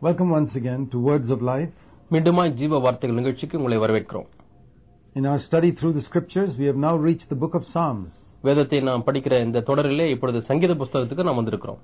Welcome once again to Words of Life. மீண்டுமாய் ஜீவ வார்த்தைகள் நிகழ்ச்சிக்கு உங்களை வரவேற்கிறோம். In our study through the scriptures, we have now reached the book of Psalms. வேதத்தை நாம் படிக்கிற இந்த தொடரிலே இப்பொழுது சங்கீத புத்தகத்துக்கு நாம் வந்திருக்கிறோம்.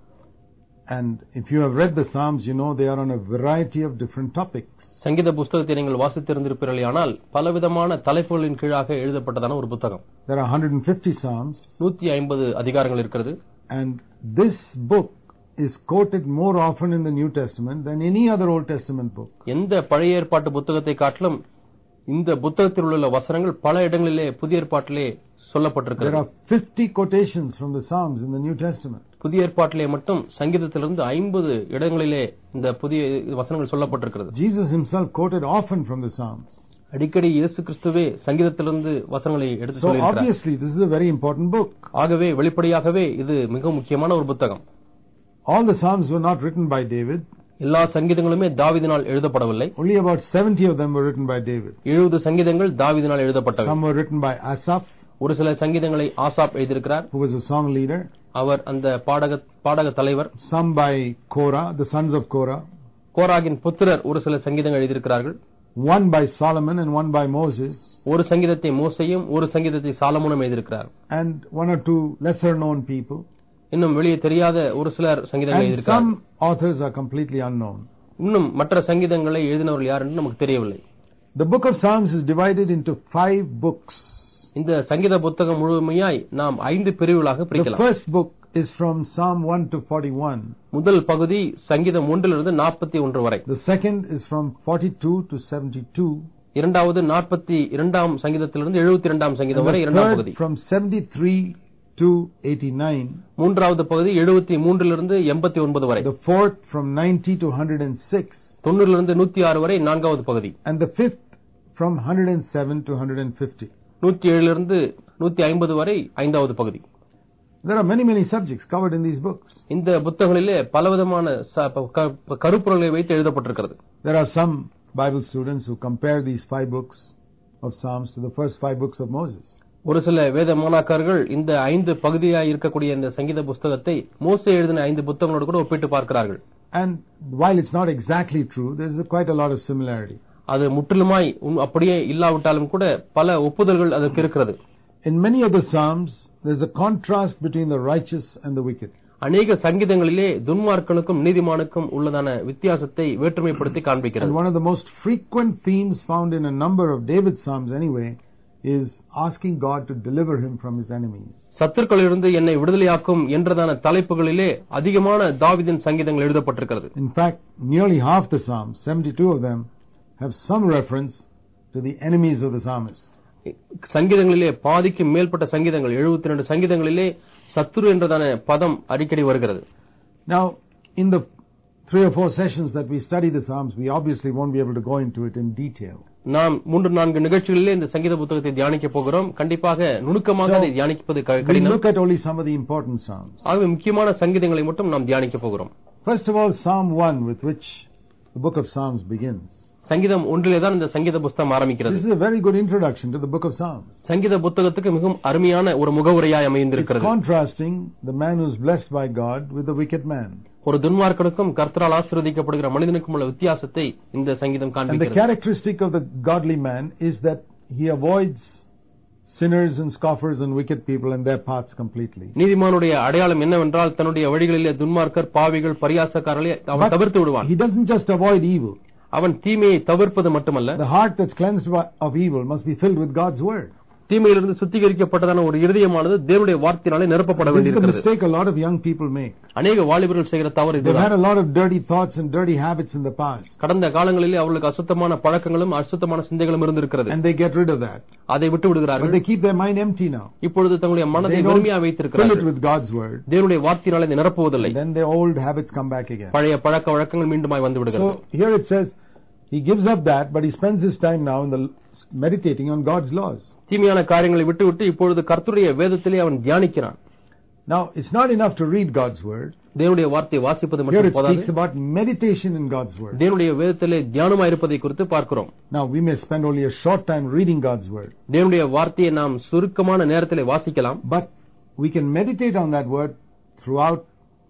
And if you have read the Psalms, you know they are on a variety of different topics. சங்கீத புத்தகத்தை நீங்கள் வாசித்திருந்திருப்பீர்களானால் பலவிதமான தலைப்புகளின் கீழாக எழுதப்பட்டதான ஒரு புத்தகம். There are 150 Psalms. 150 அதிகாரங்கள் இருக்கிறது. And this book is quoted more often in the New Testament than any other Old Testament book. எந்த பழைய ஏற்பாட்டு புத்தகத்தை காட்டிலும் இந்த புத்தகத்தில் உள்ள வசனங்கள் பல இடங்களிலே புதிய ஏற்பாட்டிலே சொல்லப்பட்டிருக்கிறது. There are 50 quotations from the Psalms in the New Testament. புதிய ஏற்பாட்டிலே மட்டும் சங்கீதத்திலிருந்து 50 இடங்களிலே இந்த புதிய வசனங்கள் சொல்லப்பட்டிருக்கிறது. Jesus himself quoted often from the Psalms. அடிக்கடி இயேசு கிறிஸ்துவே சங்கீதத்திலிருந்து வசனங்களை எடுத்து சொல்லியிருக்கிறார். So obviously this is a very important book. ஆகவே வெளிப்படையாகவே இது மிக முக்கியமான ஒரு புத்தகம். All the Psalms were not written by David. எல்லா சங்கீதங்களுமே தாவீதினால் எழுதப்படவில்லை. Only about 70 of them were written by David. 70 சங்கீதங்கள் தாவீதினால் எழுதப்பட்டவை. Some were written by Asaph. ஒரு சில சங்கீதங்களை ஆசாப் எழுதியிருக்கிறார். Who was a song leader. அவர் அந்த பாடக தலைவர். Some by Korah, the sons of Korah. கோராகின் புத்திரர் ஒரு சில சங்கீதங்கள் எழுதியிருக்கிறார்கள். One by Solomon and one by Moses. ஒரு சங்கீதத்தை மோசேயும் ஒரு சங்கீதத்தை சாலமோனும் எழுதியிருக்கிறார். And one or two lesser known people. இன்னும் வெளியே தெரியாத ஒரு சிலர் சங்கீதங்களை எழுதியிருக்கிறார்கள். And some authors are completely unknown. இன்னும் மற்ற சங்கீதங்களை எழுதினவர்கள் யார் என்று நமக்கு தெரியவில்லை. The book of Psalms is divided into 5 books. இந்த சங்கீத புத்தகம் முழுமையாய் நாம் 5 பிரிவுகளாக பிரிக்கலாம். The first book is from Psalm 1 to 41. முதல் பகுதி சங்கீதம் 1 இலிருந்து 41 வரை. The second is from 42 to 72. இரண்டாவது 42ஆம் சங்கீதத்திலிருந்து 72ஆம் சங்கீதம் வரை இரண்டாம் பகுதி. From 73 to 89. மூன்றாவது பகுதி 73 இலிருந்து 89 வரை. The fourth from 90 to 106. 90 இலிருந்து 106 வரை நான்காவது பகுதி. And the fifth from 107 to 150. 107 இலிருந்து 150 வரை ஐந்தாவது பகுதி. There are many subjects covered in these books. இந்த புத்தகங்களிலே பலவிதமான கருப்பொருள்களை வைத்து எழுதப்பட்டிருக்கிறது. There are some Bible students who compare these 5 books of Psalms to the first 5 books of Moses. ஒரு சில வேத மாணாக்கர்கள் இந்த 5 பகுதியாக இருக்கக்கூடிய இந்த சங்கீத புத்தகத்தை மோசே எழுதின 5 புத்தகங்களோடு கூட ஒப்பிட்டு பார்க்கிறார்கள். And while it's not exactly true, there is quite a lot of similarity. அது முற்றிலுமாய் அப்படியே இல்லாவிட்டாலும் கூட பல ஒப்புதல்கள் அதற்கு இருக்கிறது. In many of the Psalms, there is a contrast between the righteous and the wicked. அநேக சங்கீதங்களிலே துன்மார்க்கனுக்கும் நீதிமானுக்கும் உள்ளதான வித்தியாசத்தை வேற்றுமைப்படுத்தி காண்பிக்கிறது. And one of the most frequent themes found in a number of David's Psalms anyway is asking God to deliver him from his enemies. சத்துருக்களிலிருந்து என்னை விடுதலையாக்கும் என்றதான தலைப்புகளிலே அதிகமான தாவீதின் சங்கீதங்கள் எழுதப்பட்டிருக்கிறது. In fact, nearly half the Psalms, 72 of them, have some reference to the enemies of the psalmist. சங்கீதங்களிலே பாதிக்கு மேல்பட்ட சங்கீதங்கள் 72 சங்கீதங்களிலே சத்துரு என்றதான பதம் அடிக்கடி வருகிறது. Now, in the 3 or 4 sessions that we study the Psalms, we obviously won't be able to go into it in detail. நாம் 3-4 நிகழ்ச்சிகளிலே இந்த சங்கீத புத்தகத்தை தியானிக்க போகிறோம். கண்டிப்பாக நுணுக்கமாக அதை தியானிப்பது கடினம். We look at only some of the important Psalms. ஆகவே முக்கியமான சங்கீதங்களை மட்டும் நாம் தியானிக்க போகிறோம். First of all, Psalm 1, with which the book of Psalms begins. சங்கீதம் 1 தான் இந்த சங்கீத புத்தகம் ஆரம்பிக்கிறது. This is a very good introduction to the book of Psalms. சங்கீத புத்தகத்துக்கு மிகவும் அருமையான ஒரு முகவுரையாய் அமைந்திருக்கிறது. It's contrasting the man who is blessed by God with the wicked man. ஒரு துன்மார்க்கனுக்கும் கர்த்தரால் ஆசீர்வதிக்கப்படுகிற மனிதனுக்கும் உள்ள வித்தியாசத்தை இந்த சங்கீதம் காண்பிக்கிறது. And the characteristic of the godly man is that he avoids sinners and scoffers and wicked people and their paths completely. நீதிமானுடைய அடையாளம் என்னவென்றால் தன்னுடைய வழிகளிலே துன்மார்க்கர் பாவிகள் பரியாசக்காரர்களை அவன் தவிர்த்து விடுவான். He doesn't just avoid evil. அவன் தீமையை தவிர்ப்பது மட்டுமல்ல, the heart that's cleansed of evil must be filled with God's word. தீமையிலிருந்து சுத்திகரிக்கப்பட்டதான ஒரு இருதயமானது தேவனுடைய வார்த்தையினாலே நிரப்பப்பட வேண்டியிருக்கிறது. This is the mistake a lot of young people make. அநேக வாலிபர்கள் செய்கிற தவறு இதுதான். They had a lot of dirty thoughts and dirty habits in the past. கடந்த காலங்களிலே அவர்களுக்கு அசுத்தமான பழக்கங்களும் அசுத்தமான சிந்தைகளும் இருந்திருக்கிறது. And they get rid of that. அதை விட்டு விடுகிறார்கள். But they keep their mind empty now. இப்பொழுது தங்களுடைய மனதை வெறுமையாக வைத்திருக்கிறார்கள். Fill it with God's word. தேவனுடைய வார்த்தையினாலே அதை நிரப்புவதில்லை. Then their old habits come back again. பழைய பழக்க வழக்கங்கள் மீண்டுமாய் வந்து விடுகிறது. So here it says he gives up that, but he spends his time now in the meditating on God's laws. தீமையான காரியங்களை விட்டுவிட்டு இப்பொழுது கர்த்தருடைய வேதத்திலே அவன் தியானிக்கிறான். Now, it's not enough to read God's word. தேவனுடைய வார்த்தையை வாசிப்பது Here மட்டும் it போதாது. speaks about meditation in God's word. தேவனுடைய வேதத்திலே தியானமாய் இருப்பதை குறித்து பார்க்கிறோம். Now, we may spend only a short time reading God's word. தேவனுடைய வார்த்தையை நாம் சுருக்கமான நேரத்திலே வாசிக்கலாம். But we can meditate on that word throughout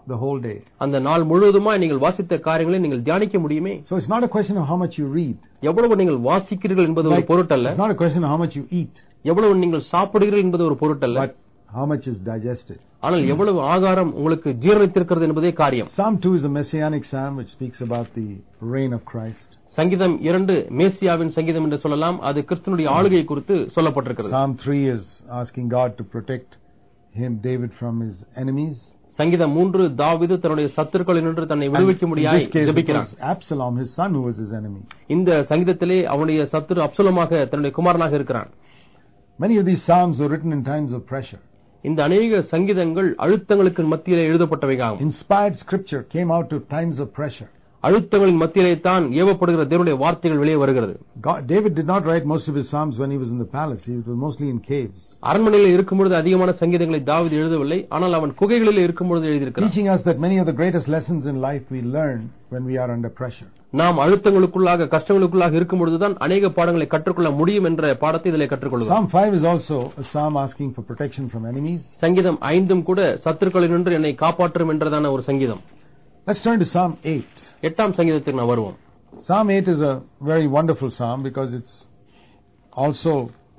the whole day. அந்த நாள் முழுவதுமாய் நீங்கள் வாசித்த காரியங்களை நீங்கள் தியானிக்க முடியுமே. So it's not a question of how much you read. எவ்வளவு நீங்கள் வாசிக்கிறீர்கள் என்பது ஒரு பொருட்டல்ல. It's not a question of how much you eat. எவ்வளவு நீங்கள் சாப்பிடுகிறீர்கள் என்பது ஒரு பொருட்டல்ல. But how much is digested. ஆனால் எவ்வளவு ஆகாரம் உங்களுக்கு ஜீரணித்திருக்கிறது என்பதே காரியம். Psalm 2 is a messianic psalm which speaks about the reign of Christ. சங்கீதம் 2 மேசியாவின் சங்கீதம் என்று சொல்லலாம். அது கிறிஸ்துவினுடைய ஆளுகை குறித்து சொல்லப்பட்டிருக்கிறது. Psalm 3 is asking God to protect him, David, from his enemies. சங்கீதம் 3 தாவீது தன்னுடைய சத்துருக்களினின்று தன்னை விடுவிக்கும்படியாய் ஜெபிக்கிறான். Absalom, his son, who was his enemy. இந்த சங்கீதத்திலே அவனுடைய சத்துரு அப்சலோமாக தன்னுடைய குமாரனாக இருக்கிறான். Many of these psalms were written in times of pressure. இந்த அநேக சங்கீதங்கள் அழுத்தங்களுக்கு மத்தியிலே எழுதப்பட்டவையாகும். Inspired scripture came out of times of pressure. அழுத்தங்களின் மத்தியிலே தான் ஏவப்படுகிற தேவனுடைய வார்த்தைகள் வெளியே வருகிறது. David did not write most of his psalms when he was in the palace. He was mostly in caves. அரண்மனையில் இருக்கும்போது அதிகமான சங்கீதங்களை தாவீது எழுதவில்லை. ஆனால் அவன் குகைகளில் இருக்கும்போது எழுதியிருக்கிறான். Teaching us that many of the greatest lessons in life we learn when we are under pressure. நாம் அழுத்தங்களுக்குள்ளாக கஷ்டங்களுக்குள்ளாக இருக்கும்போதுதான் அநேக பாடங்களை கற்றுக்கொள்ள முடியும் என்ற பாடத்தை இதிலே கற்றுக்கொள்கிறோம். Psalm 5 is also a psalm asking for protection from enemies. சங்கீதம் 5 கூட சத்துருக்களினின்று என்னை காப்பாற்றும் என்றதான ஒரு சங்கீதம். Let's turn to Psalm 8. 8ஆம் சங்கீதத்துக்கு நாம் வருவோம். Psalm 8 is a very wonderful psalm because it's also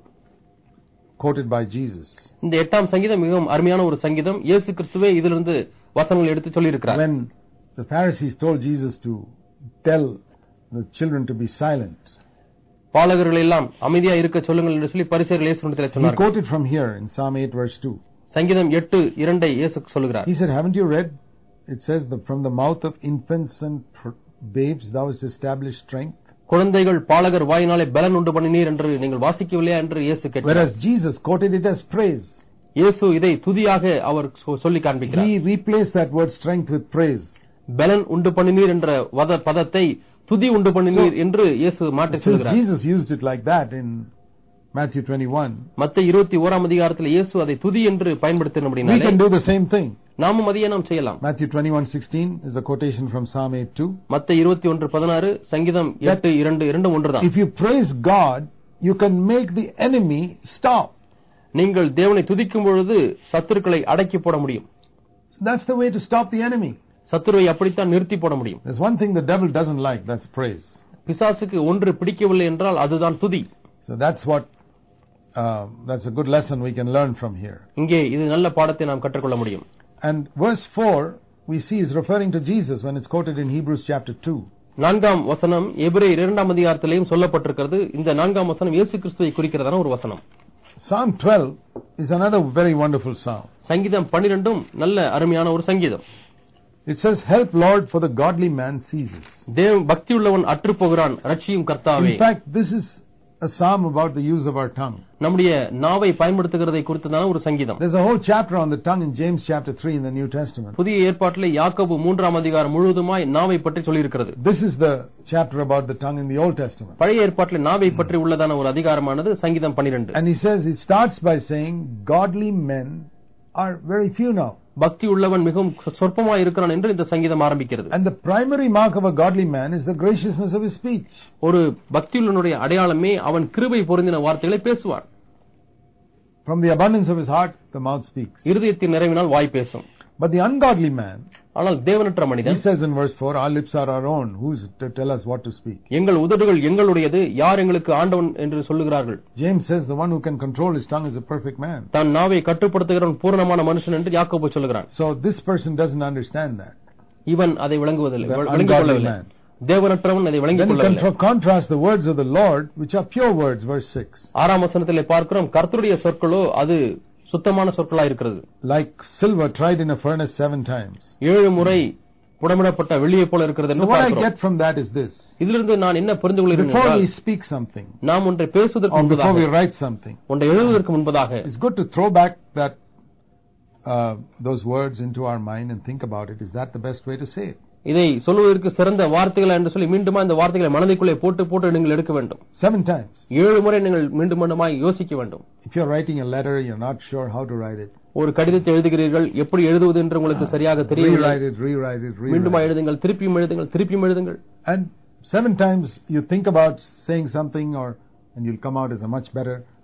quoted by Jesus. இந்த 8ஆம் சங்கீதம் மிகவும் அருமையான ஒரு சங்கீதம். இயேசு கிறிஸ்துவே இதிலிருந்து வசனங்களை எடுத்து சொல்லி இருக்கிறார். When the Pharisees told Jesus to tell the children to be silent, பாலகர்கள் எல்லாம் அமைதியா இருக்க சொல்லுங்கள் என்று சொல்லி பரிசேயர்கள் இயேசுவிடத்தில் he சொன்னார்கள். quoted from here in Psalm 8 verse 2. சங்கீதம் 8:2 இயேசு சொல்கிறார். He said, haven't you read? It says that from the mouth of infants and babes thou hast established strength. குழந்தைகள் பாலகர் வாயினாலே பலன் உண்டு பண்ணினீர் என்று நீங்கள் வாசிக்கவில்லையா என்று இயேசு கேட்டார். Whereas Jesus quoted it as praise. இயேசு இதை துதியாக அவர் சொல்லி காண்பிக்கிறார். He replaced that word strength with praise. பலன் உண்டு பண்ணினீர் என்ற பதத்தை துதி உண்டு பண்ணினீர் என்று இயேசு மாற்றி சொல்கிறார். Jesus used it like that in Matthew 21. மத்தேயு 21ஆம் அதிகாரத்தில் இயேசு அதை துதி என்று பயன்படுத்தினபடினாலே we can do the same thing. நாமும் அதையே நாம் செய்யலாம். Matthew 21:16 is a quotation from Psalm 8:2. மத்தேயு 21:16 சங்கீதம் 8:2 இரண்டும் ஒன்றுதான். If you praise God, you can make the enemy stop. நீங்கள் தேவனை துதிக்கும் பொழுது சத்துருக்களை அடக்கி போட முடியும். So that's the way to stop the enemy. சத்துருவை அப்படித்தான் நிறுத்தி போட முடியும். There's one thing the devil doesn't like, that's praise. பிசாசுக்கு ஒன்று பிடிக்கவில்லை என்றால் அதுதான் துதி. So that's a good lesson we can learn from here. இங்கே இது நல்ல பாடத்தை நாம் கற்றுக்கொள்ள முடியும். And verse 4 we see is referring to Jesus when it's quoted in Hebrews chapter 2. 4ஆம் வசனம் எபிரேயர் 2ஆம் அதிகாரத்திலேயும் சொல்லப்பட்டிருக்கிறது. இந்த 4ஆம் வசனம் இயேசு கிறிஸ்துவை குறிக்கிறதான ஒரு வசனம். Psalm 12 is another very wonderful psalm. சங்கீதம் 12ம் நல்ல அருமையான ஒரு சங்கீதம். It says, help Lord, for the godly man ceases. பக்தியுள்ளவன் அற்றுப் போகிறான், ரட்சியும் கர்த்தாவே. In fact, this is a psalm about the use of our tongue. நம்முடைய நாவை பயன்படுத்துகிறதை குறித்ததான ஒரு சங்கீதம். There's a whole chapter on the tongue in James chapter 3 in the New Testament. புதிய ஏற்பாட்டிலே யாக்கோபு 3ஆம் அதிகாரம் முழுவதுமாய் நாவை பற்றி சொல்லி இருக்கிறது. This is the chapter about the tongue in the Old Testament. பழைய ஏற்பாட்டிலே நாவை பற்றி உள்ளதான ஒரு அதிகாரமானது சங்கீதம் 12. And he says, it starts by saying, godly men are very few now. பக்தி உள்ளவன் மிகவும் சொற்பமாய் இருக்கிறான் என்று இந்த சங்கீதம் ஆரம்பிக்கிறது. And the primary mark of a godly man is the graciousness of his speech. ஒரு பக்தியுள்ளவனுடைய அடையாளமே அவன் கிருபை பொருந்தின வார்த்தைகளை பேசுவான். From the abundance of his heart the mouth speaks. இருதயத்தின் நிறைவினால் வாய் பேசும். But the ungodly man, ஆனால் தேவனற்ற மனிதன், he says in verse 4, our lips are our own, who is to tell us what to speak? எங்கள் உதடுகள் எங்களுடையது, யார் எங்களுக்கு ஆண்டவன் என்று சொல்லுகிறார்கள். James says the one who can control his tongue is a perfect man. தன் நாவை கட்டுப்படுத்துகிறவன் பூரணமான மனுஷன் என்று யாக்கோபு சொல்லுகிறான். So this person doesn't understand that. இவன் அதை விளங்குவதில்லை, விளங்கிக் கொள்ளவில்லை. தேவனற்றவன் அதை விளங்கிக் கொள்ளவில்லை. Then contrast the words of the Lord, which are pure words, verse 6. 6ஆம் வசனத்திலே பார்க்கிறோம், கர்த்தருடைய சொற்களோ அது சுத்தமான சொற்களா இருக்கிறது. Like silver tried in a furnace 7 times. 7 முறை புடமிடப்பட்ட வெள்ளியை போல இருக்கிறது என்று பார்க்கிறோம். So what I get from that is this. இதிலிருந்து நான் என்ன புரிந்து கொள்கிறேன் என்றால், before we speak something, நாம் ஒன்றை பேசுவதற்கு முன்பதாக, before we write something, ஒன்றை எழுதுவதற்கு முன்பதாக, it's good to throw back that those words into our mind and think about it. Is that the best way to say it? இதை சொல்வதற்கு சிறந்த வார்த்தைகள் என்று சொல்லி மீண்டுமா இந்த வார்த்தைகளை மனதிற்குள்ளே போட்டு நீங்கள் எடுக்க வேண்டும். 7 times. 7 முறை நீங்கள் மீண்டுமாய் யோசிக்க வேண்டும். If you are writing a letter, you're not sure how to write it. ஒரு கடிதத்தை எழுதுகிறீர்கள், எப்படி எழுதுவது என்று உங்களுக்கு சரியாக தெரியவில்லை. Rewrite it. மீண்டுமா எழுதுங்கள், திருப்பியும் எழுதுங்கள். And 7 times you think about saying something and you'll come out as a much better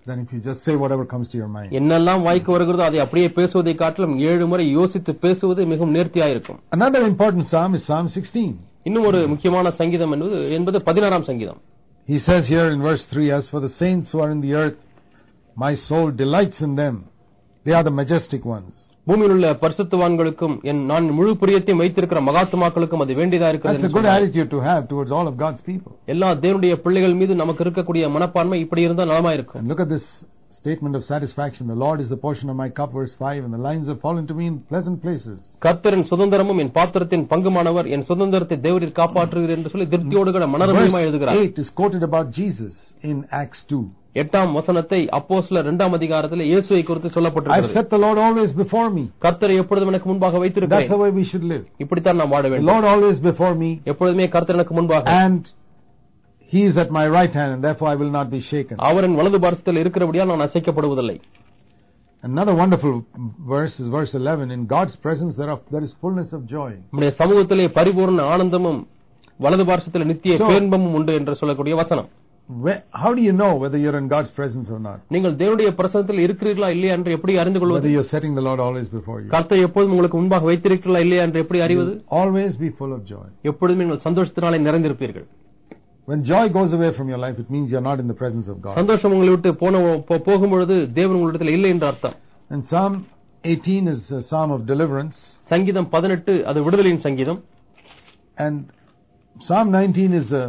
than if you just say whatever comes to your mind. என்னெல்லாம் வாய்க்கு வருகிறதோ அதை அப்படியே பேசுவதை காட்டிலும் 7 முறை யோசித்து பேசுவது மிகவும் நேர்த்தியா இருக்கும். Another important psalm is Psalm 16. இன்னும் ஒரு முக்கியமான சங்கீதம் என்பது 16ஆம் சங்கீதம். He says here in verse 3, as for the saints who are in the earth, my soul delights in them. They are the majestic ones. பூமியில் உள்ள பரிசுத்தவான்களுக்கும் நான் முழு பிரியத்தையும் வைத்திருக்கிற மகாத்மாக்களுக்கும் அது வேண்டியதா இருக்கிறது. That's a good attitude to have towards all of God's people. எல்லா தேவனுடைய பிள்ளைகள் மீது நமக்கு இருக்கக்கூடிய மனப்பான்மை இப்படி இருந்தா நலமா இருக்கும். And look at this statement of satisfaction. The Lord is the portion of my cup, verse 5, and the lines have fallen to me in pleasant places. கர்த்தரின் சுதந்திரமும் என் பாத்திரத்தின் பங்குமானவர், என் சுதந்திரத்தை தேவரீர் காப்பாற்றுகிறீர் என்று சொல்லி திருப்தியோடு கூட மனரம்யமாய் எழுதுகிறார். 8 is quoted about Jesus in Acts 2. 8ஆம் வசனத்தை அப்போஸ்தலர் 2ஆம் அதிகாரத்திலே இயேசுவை குறித்து சொல்லப்பட்டிருக்கிறது. I've set the Lord always before me. கர்த்தரை எப்பொழுதும் எனக்கு முன்பாக வைத்திருக்கிறேன். That's the way we should live. இப்படித்தான் நாம் வாழ வேண்டும். The Lord always before me. எப்பொழுதுமே கர்த்தர் எனக்கு முன்பாக. And he is at my right hand, and therefore I will not be shaken. அவரின் வலது பாரசத்தில் இருக்கிறபடியால் நான் அசைக்கப்படுவதில்லை. Another wonderful verse is verse 11. In God's presence there is fullness of joy. நம்முடைய சமூகத்திலே பரிபூர்ண ஆனந்தமும் வலது பாரசத்தில் நித்திய பேரின்பமும் உண்டு என்று சொல்லக்கூடிய வசனம். How do you know whether you're in God's presence or not? நீங்கள் தேவனுடைய பிரசன்னத்தில் இருக்கிறீர்களா இல்லையா என்று எப்படி அறிந்து கொள்வது? Whether you're setting the Lord always before you. கர்த்தரை எப்பொழுதும் உங்களுக்கு முன்பாக வைத்திருக்கிறீர்களா இல்லையா என்று எப்படி அறிவது? Always be full of joy. எப்பொழுதும் நீங்கள் சந்தோஷத்தினாலே நிறைந்திருப்பீர்கள். When joy goes away from your life, it means you're not in the presence of God. சந்தோஷம் உங்களை விட்டு போகும் பொழுது தேவன் உங்களிடத்தில் இல்லை என்று அர்த்தம். And Psalm 18 is a psalm of deliverance. சங்கீதம் 18 அது விடுதலையின் சங்கீதம். And Psalm 19 is a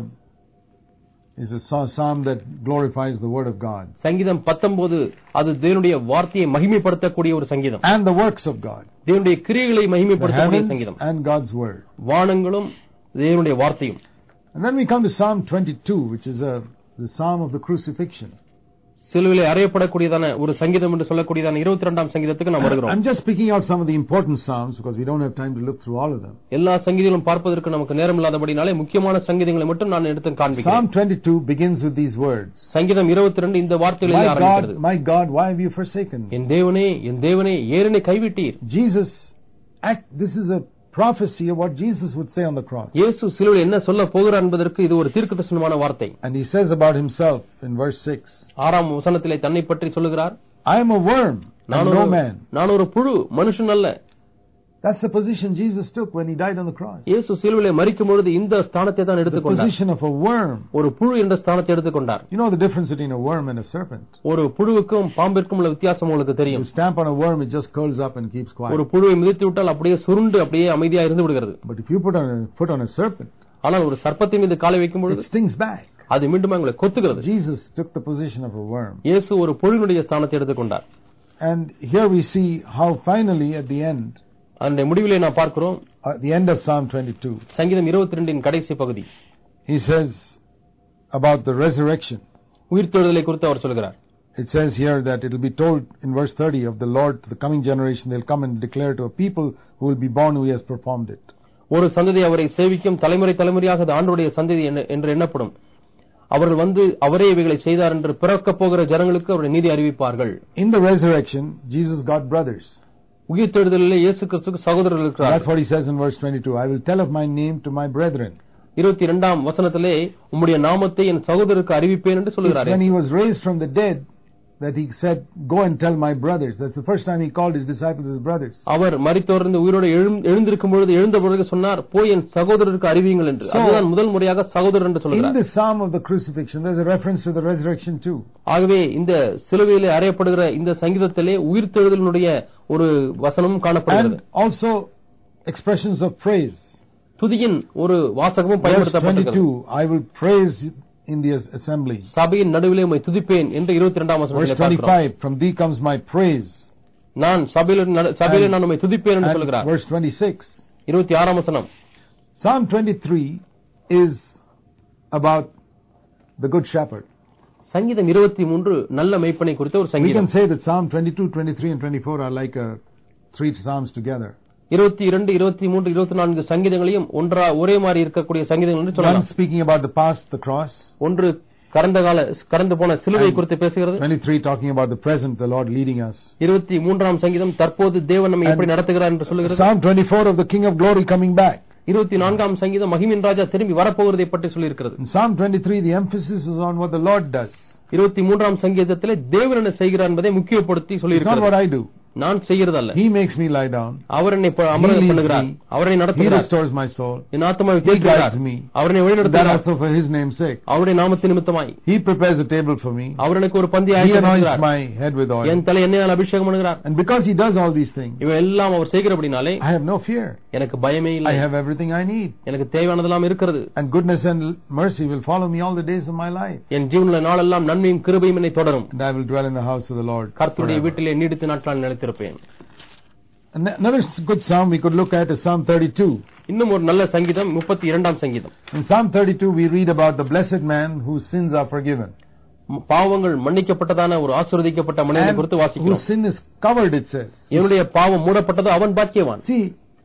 psalm that glorifies the word of God. சங்கீதம் 19 அது தேவனுடைய வார்த்தையை மகிமைப்படுத்தக்கூடிய ஒரு சங்கீதம். And the works of God. தேவனுடைய கிரியைகளை மகிமைப்படுத்தக்கூடிய சங்கீதம். And God's word. வானங்களும் தேவனுடைய வார்த்தையும். And then we come to Psalm 22, which is the psalm of the crucifixion. சிலுவையிலே அறையப்படக்கூடியதான ஒரு சங்கீதம் என்று சொல்லக்கூடியதான 22ஆம் சங்கீதத்துக்கு நாம் வருகிறோம். I'm just picking out some of the important psalms because we don't have time to look through all of them. எல்லா சங்கீதங்களும் பார்ப்பதற்கு நமக்கு நேரம் இல்லாதபடினாலே முக்கியமான சங்கீதங்களை மட்டும் நான் எடுத்து காண்பிக்கிறேன். Psalm 22 begins with these words. சங்கீதம் 22 இந்த வார்த்தைகளில் ஆரம்பிக்கிறது. My God, why have you forsaken me? என் தேவனே ஏன் என்னை கைவிட்டீர்? This is a prophecy of what Jesus would say on the cross. இயேசு சிலுவையில் என்ன சொல்ல போகிறார் என்பதற்கு இது ஒரு தீர்க்கதரிசனமான வார்த்தை. And he says about himself in verse 6. 6ஆம் வசனத்திலே தன்னை பற்றி சொல்லுகிறார். I am a worm and no man. நான் ஒரு புழு, மனுஷன் அல்ல. That's the position Jesus took when he died on the cross. இயேசு சிலுவையிலே மரிக்கும் பொழுது இந்த ஸ்தானத்தை தான் எடுத்துக்கொண்டார். The position of a worm. ஒரு புழு என்ற ஸ்தானத்தை எடுத்துக்கொண்டார். You know the difference between a worm and a serpent. ஒரு புழுவுக்கும் பாம்பிற்கும் உள்ள வித்தியாசம் உங்களுக்கு தெரியும். You stamp on a worm, it just curls up and keeps quiet. ஒரு புழுவை மிதித்து விட்டால் அப்படியே சுருண்டு அப்படியே அமைதியா இருந்து விடுகிறது. But if you put on a serpent, ஆனால் ஒரு சர்ப்பத்தின் மீது காலை வைக்கும் பொழுது it stings back. அது மீண்டும் உங்களை கொத்துகிறது. Jesus took the position of a worm. இயேசு ஒரு புழுவினுடைய ஸ்தானத்தை எடுத்துக்கொண்டார். And here we see how finally at the end, அந்த முடிவிலே நாம் பார்க்கிறோம், at the end of Psalm 22, சங்கீதம் 22 இன் கடைசி பகுதி, he says about the resurrection. உயிர்த்தெழுதலை குறித்து அவர் சொல்கிறார். It says here that it will be told in verse 30 of the Lord to the coming generation, they'll come and declare to a people who will be born who he has performed it. ஒரு சந்ததி அவரை சேவிக்கும், தலைமுறையாக அது ஆண்டவருடைய சந்ததி என்று எண்ணப்படும். அவர்கள் வந்து அவரே இவைகளை செய்தார் என்று பிறக்கப் போகிற ஜனங்களுக்கு அவருடைய நீதி அறிவிப்பார்கள். In the resurrection, Jesus got brothers. உயிர்த்தெழுதலிலே இயேசு கிறிஸ்துவுக்கு சகோதரர்கள் இருக்கிறார்கள். That's what he says in verse 22. I will tell of my name to my brethren. 22ஆம் வசனத்திலே உம்முடைய நாமத்தை என் சகோதரருக்கு அறிவிப்பேன் என்று சொல்கிறார். When he was raised from the dead that he said, go and tell my brothers. That's the first time he called his disciples his brothers. அவர் மரித்தோரிலிருந்து உயிரோடு எழுந்திருக்கும் பொழுது எழுந்த பொழுது சொன்னார், போய் என் சகோதரருக்கு அறிவியுங்கள் என்று. அதுதான் முதல் முறையாக சகோதரர் என்று சொல்கிறார். In the psalm of the crucifixion there's a reference to the resurrection too. ஆகவே இந்த சிலுவையிலே அறையப்படுகிற இந்த சங்கீதத்திலே உயிர்த்தெழுதலினுடைய ஒரு வசனமும் காணப்படுகிறது. And also expressions of praise. துதியின் ஒரு வாசகமும் பயன்படுத்தப்பட்டிருக்கிறது. I will praise in the assembly. சபையின் நடுவிலே உம்மை துதிப்பேன் என்று 22ஆம் வசனத்திலே பார்க்கிறோம். Verse 25, from thee comes my praise. நான் சபையிலே நான் உம்மை துதிப்பேன் என்று சொல்கிறார். Verse 26. 26ஆம் வசனம். Psalm 23 is about the good shepherd. சங்கீதம் 23 நல்ல மேய்ப்பனை குறித்த ஒரு சங்கீதம். We can say that Psalm 22, 23 and 24 are like three psalms together. 22, 23, 24 சங்கீதங்களையும் ஒரே மாதிரி இருக்கக்கூடிய சங்கீதங்கள் என்று சொல்லலாம். One speaking about the past, the cross. ஒன்று கடந்து போன சிலுவை குறித்து பேசுகிறது. 23 talking about the present, the Lord leading us. 23ஆம் சங்கீதம் தற்போது தேவன் நம்மை எப்படி நடத்துகிறார் என்று சொல்கிறது. Psalm 24 of the King of Glory coming back. 24ஆம் சங்கீதம் மகிமையின் ராஜா திரும்பி வரப்போகிறதை பற்றி சொல்லி இருக்கிறது. In Psalm 23 the emphasis is on what the Lord does. 23ஆம் சங்கீதத்திலே தேவன் என்ன செய்கிறார் என்பதை முக்கியப்படுத்தி It's not சொல்லியிருக்கிறார். what I do. நான் செய்கிறதல்ல, He makes me lie down. அவர் என்னை அமர He leads பண்ணுகிறார், me. அவர் என்னை He நடத்துகிறார், restores my soul. என் ஆத்மாவை He தேற்றுகிறார், guides me. அவர் என்னை That வழிநடத்துகிறார், also for His name's sake. அவருடைய நாமத்தின் நிமித்தமாய் He prepares a table for me. அவர் எனக்கு ஒரு பந்தி He anoints ஆயத்தப்படுத்துகிறார், my head with oil. என் தலை எண்ணெயால் அபிஷேகம் பண்ணுகிறார். And because He does all these things, இவை எல்லாம் அவர் செய்கிறபடினாலே I have no fear. எனக்கு பயமே இல்லை, I have everything I need. எனக்கு தேவையானதெல்லாம் இருக்கிறது. And goodness and mercy will follow me all the days of my life. என் ஜீவனுள்ள நாளெல்லாம் நன்மையும் கிருபையும் என்னை தொடரும். And I will dwell in the house of the Lord கர்த்தருடைய forever. வீட்டிலே நீடித்த நாட்கள் நிலைத்திருப்பேன். Another good psalm we could look at is Psalm 32. இன்னும் ஒரு நல்ல சங்கீதம் 32ஆம் சங்கீதம். In Psalm 32 we read about the blessed man whose sins are forgiven. பாவங்கள் மன்னிக்கப்பட்டதான ஒரு ஆசீர்வதிக்கப்பட்ட மனிதனை And குறித்து whose வாசிக்கிறோம். sin is covered, it says. என்னுடைய பாவம் மூடப்பட்டது, அவன் பாக்கியவான். See,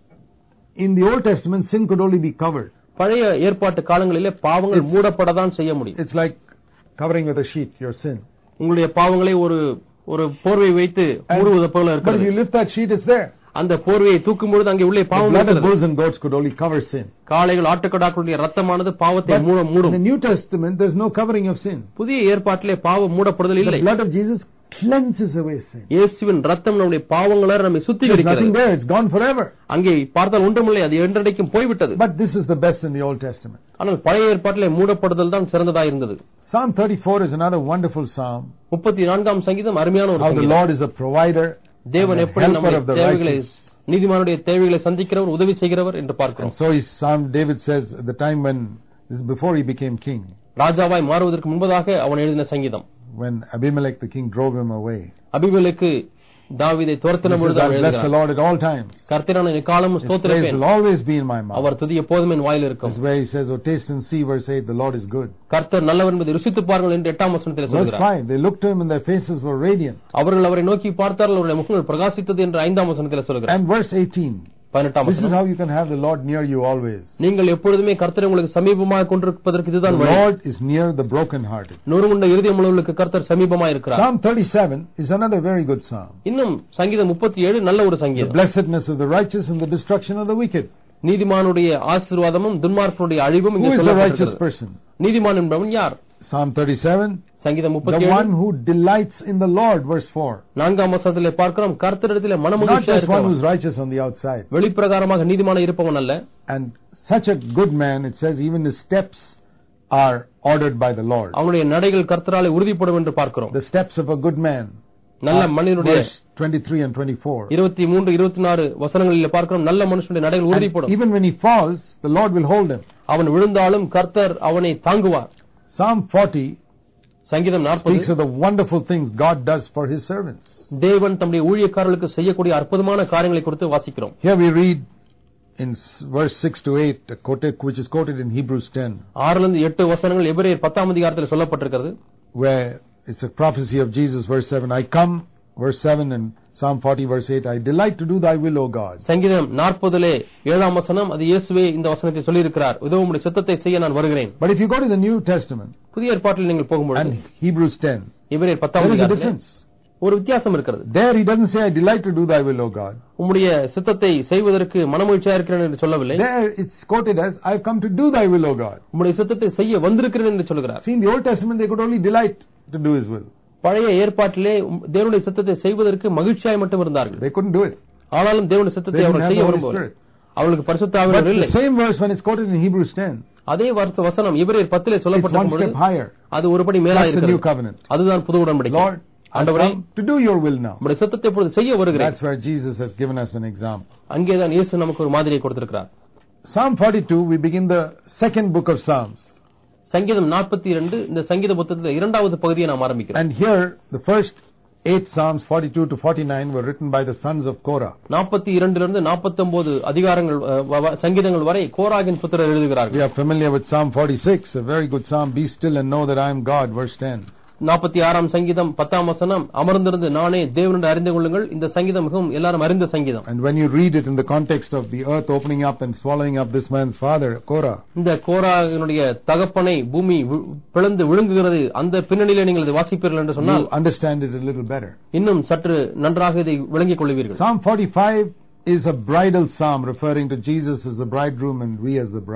in the Old Testament sin could only be covered. பழைய ஏற்பாட்டு காலங்களிலே பாவங்கள் மூடப்படதான் செய்ய முடியும். It's like covering with a sheet your sin. உங்களுடைய பாவங்களை ஒரு போர்வை வைத்து மூடுவது போல But if இருக்கிறது. you lift that sheet, it's there. அந்த போர்வையை தூக்கும் பொழுது அங்கே உள்ளே The பாவம் blood of இருக்கிறது. bulls and goats could only cover sin. காளைகள் ஆட்டுக்கடாக்களுடைய ரத்தமானது பாவத்தை But in மூடும். the New Testament, there's no covering of sin. புதிய ஏற்பாட்டிலே பாவம் மூடப்படுதல் The இல்லை. blood of Jesus cleanses away sin. இயேசுவின் ரத்தம் நம்முடைய பாவங்களை நம்மை There's nothing சுத்திகரிக்கிறது. there. It's gone forever. அங்கே பார்த்தால் ஒன்றுமில்லை, அது என்றைக்கும் போய்விட்டது. But this is the best in the Old Testament. ஆனால் பழைய ஏற்பாட்டிலே மூடப்படுதல் தான் சிறந்ததா இருந்தது. Psalm 34 is another wonderful psalm. 34ஆம் சங்கீதம் அருமையான ஒரு How the சங்கீதம். Lord is a provider, தேவன் and a எப்படி helper நம்முடைய of the தேவைகளை, righteous. நீதிமானுடைய தேவைகளை சந்திக்கிறவர், உதவி செய்கிறவர் என்று And பார்க்கிறோம். so David says at the time when, this is before he became king, ராஜாவாய் மாறுவதற்கு முன்பதாக அவன் எழுதின சங்கீதம். when Abimelech the king drove him away. அபிமெலேக்கு தாவீதை துரத்தின He பொழுது says, அவன் I bless the எழுதுகிறான், Lord at all times. கர்த்தரான எக்காலமும் His praise ஸ்தோத்திரிப்பேன், will always be in my mouth. அவர் துதி எப்போதும் என் வாயில் இருக்கும். This is where he says, oh taste and see, verse 8, the Lord is good. கர்த்தர் நல்லவர் என்பதை ருசித்து பாருங்கள் என்று 8ஆம் வசனத்தில் Verse சொல்கிறார். 5, they looked to him and their faces were radiant. அவர்கள் அவரை நோக்கி பார்த்தார்கள், அவருடைய முகங்கள் பிரகாசித்தது என்று 5ஆம் வசனத்தில் சொல்கிறார். And verse 18, 18ஆம் this is வசனம், how you can have the Lord near you always. நீங்கள் எப்பொழுதுமே கர்த்தரை உங்களுக்கு சமீபமாக கொண்டிருப்பதற்கு The இதுதான் வழி. Lord is near the brokenhearted. நொறுங்குண்ட இருதயம் உள்ளவர்களுக்கு கர்த்தர் சமீபமாக இருக்கிறார். Psalm 37 is another very good psalm. இன்னும் சங்கீதம் 37 நல்ல ஒரு The சங்கீதம். blessedness of the righteous and the destruction of the wicked. நீதிமானுடைய ஆசீர்வாதமும் துன்மார்க்கனுடைய அழிவும் Who இங்கே is the righteous சொல்லப்பட்டிருக்கிறது. person? நீதிமான் என்பவன் யார்? Psalm 37, சங்கீதம் the 37 one who delights in the Lord, verse 4. 4ஆம் வசனத்திலே பார்க்கிறோம், கர்த்தரிடத்திலே Not மனமகிழ்ச்சியா just one இருப்பவன், who's righteous on the outside. வெளிப்பிரகாரமாக நீதிமான இருப்பவன் அல்ல. And such a good man, it says, even his steps are ordered by the Lord. அவனுடைய நடைகள் கர்த்தராலே உறுதிப்படும் என்று பார்க்கிறோம். The steps of a good man. நல்ல மனிதனுடைய Verse 23 and 24. 23 24 வசனங்களில் பார்க்கிறோம், நல்ல மனுஷனுடைய நடைகள் And உறுதிப்படும். even when he falls, the Lord will hold him. அவன் விழுந்தாலும் கர்த்தர் அவனை தாங்குவார். Psalm 40 சங்கீதம் speaks 40 of the wonderful things God does for his servants. தேவன் தம்முடைய ஊழியக்காரர்களுக்கு செய்யக்கூடிய அற்புதமான காரியங்களை குறித்து வாசிக்கிறோம். Here we read in verse 6 to 8, which is quoted in Hebrews 10, 6 லிருந்து 8 வசனங்கள் எபிரேயர் 10ஆம் அதிகாரத்தில் சொல்லப்பட்டிருக்து. where it's a prophecy of Jesus, verse 7. I come, verse 7, and Psalm 40, verse 8. I delight to do thy will, O God. சங்கீதம் 40 7ஆம் வசனம், அது இயேசுவே இந்த வசனத்தை சொல்லியிருக்கிறார், இதோ உம்முடைய சித்தத்தை செய்ய நான் வருகிறேன். But if you go to the New Testament புதிய ஏற்பாட்டில் நீங்கள் போகும்போது and Hebrews 10, எபிரேயர் there 10ஆம் is a அதிகாரத்தில் difference. ஒரு வித்தியாசம் இருக்கிறது. There he doesn't say, I delight to do thy will, O God. உம்முடைய சித்தத்தை செய்வதற்கு மனமகிழ்ச்சியா இருக்கிறேன் என்று சொல்லவில்லை. There it's quoted as, I've come to do thy will, O God. உம்முடைய சித்தத்தை செய்ய வந்திருக்கிறேன் என்று சொல்கிறார். See, in the Old Testament, they could only delight to do his will. பழைய ஏற்பாட்டிலே தேவனுடைய சித்தத்தை செய்வதற்கு மகிழ்ச்சியாய் மட்டும் இருந்தார்கள். They couldn't do it. ஆனாலும் தேவனுடைய சித்தத்தை They didn't அவர்கள் have செய்ய the Holy விரும்பவில்லை. Spirit. அவர்களுக்கு பரிசுத்த But ஆவியானவர் இல்லை. the same verse, when it's quoted in Hebrews 10, அதே வசனம் எபிரேயர் 10 it's one சொல்லப்பட்டிருக்கும் step பொழுது higher. அது ஒருபடி மேலாக That's the new இருக்கிறது. covenant. அதுதான் புது உடன்படிக்கை. Lord, I've ஆண்டவரே, come to do your will now. உம்முடைய சித்தத்தை இப்பொழுது செய்ய வருகிறேன். That's where Jesus has given us an example. அங்கேதான் இயேசு நமக்கு ஒரு மாதிரியை கொடுத்திருக்கிறார். Psalm 42, we begin the second book of Psalms. சங்கீதம் 42 இந்த சங்கீத புத்தகத்தின் இரண்டாவது பகுதியை நாம் ஆரம்பிக்கிறோம். And here, the first 8 Psalms, 42 to 49, were written by the sons of Korah. 42 லிருந்து 49 அதிகாரங்கள் சங்கீதங்கள் வரை கோராகின் புத்திரர் எழுதுகிறார்கள். We are familiar with Psalm 46, a very good psalm. Be still and know that I am God, verse 10. 46ஆம் சங்கீதம் 10ஆம் வசனம், அமர்ந்திருந்து நானே தேவனை அறிந்து கொள்ளுங்கள். இந்த சங்கீதம் மிகவும் எல்லாரும் அறிந்த சங்கீதம். And when you read it in the context of the earth opening up and swallowing up this man's father, Korah, இந்த கோராகினுடைய தகப்பனை பூமி பிளந்து விழுங்குகிறது, அந்த பின்னணியிலே நீங்கள் இதை வாசிப்பீர்கள் என்று சொன்னால் you understand it a little better. இன்னும் சற்று நன்றாக இதை விளங்கிக் கொள்வீர்கள். Psalm 45 is a bridal psalm referring to Jesus as the bridegroom and we as the bride.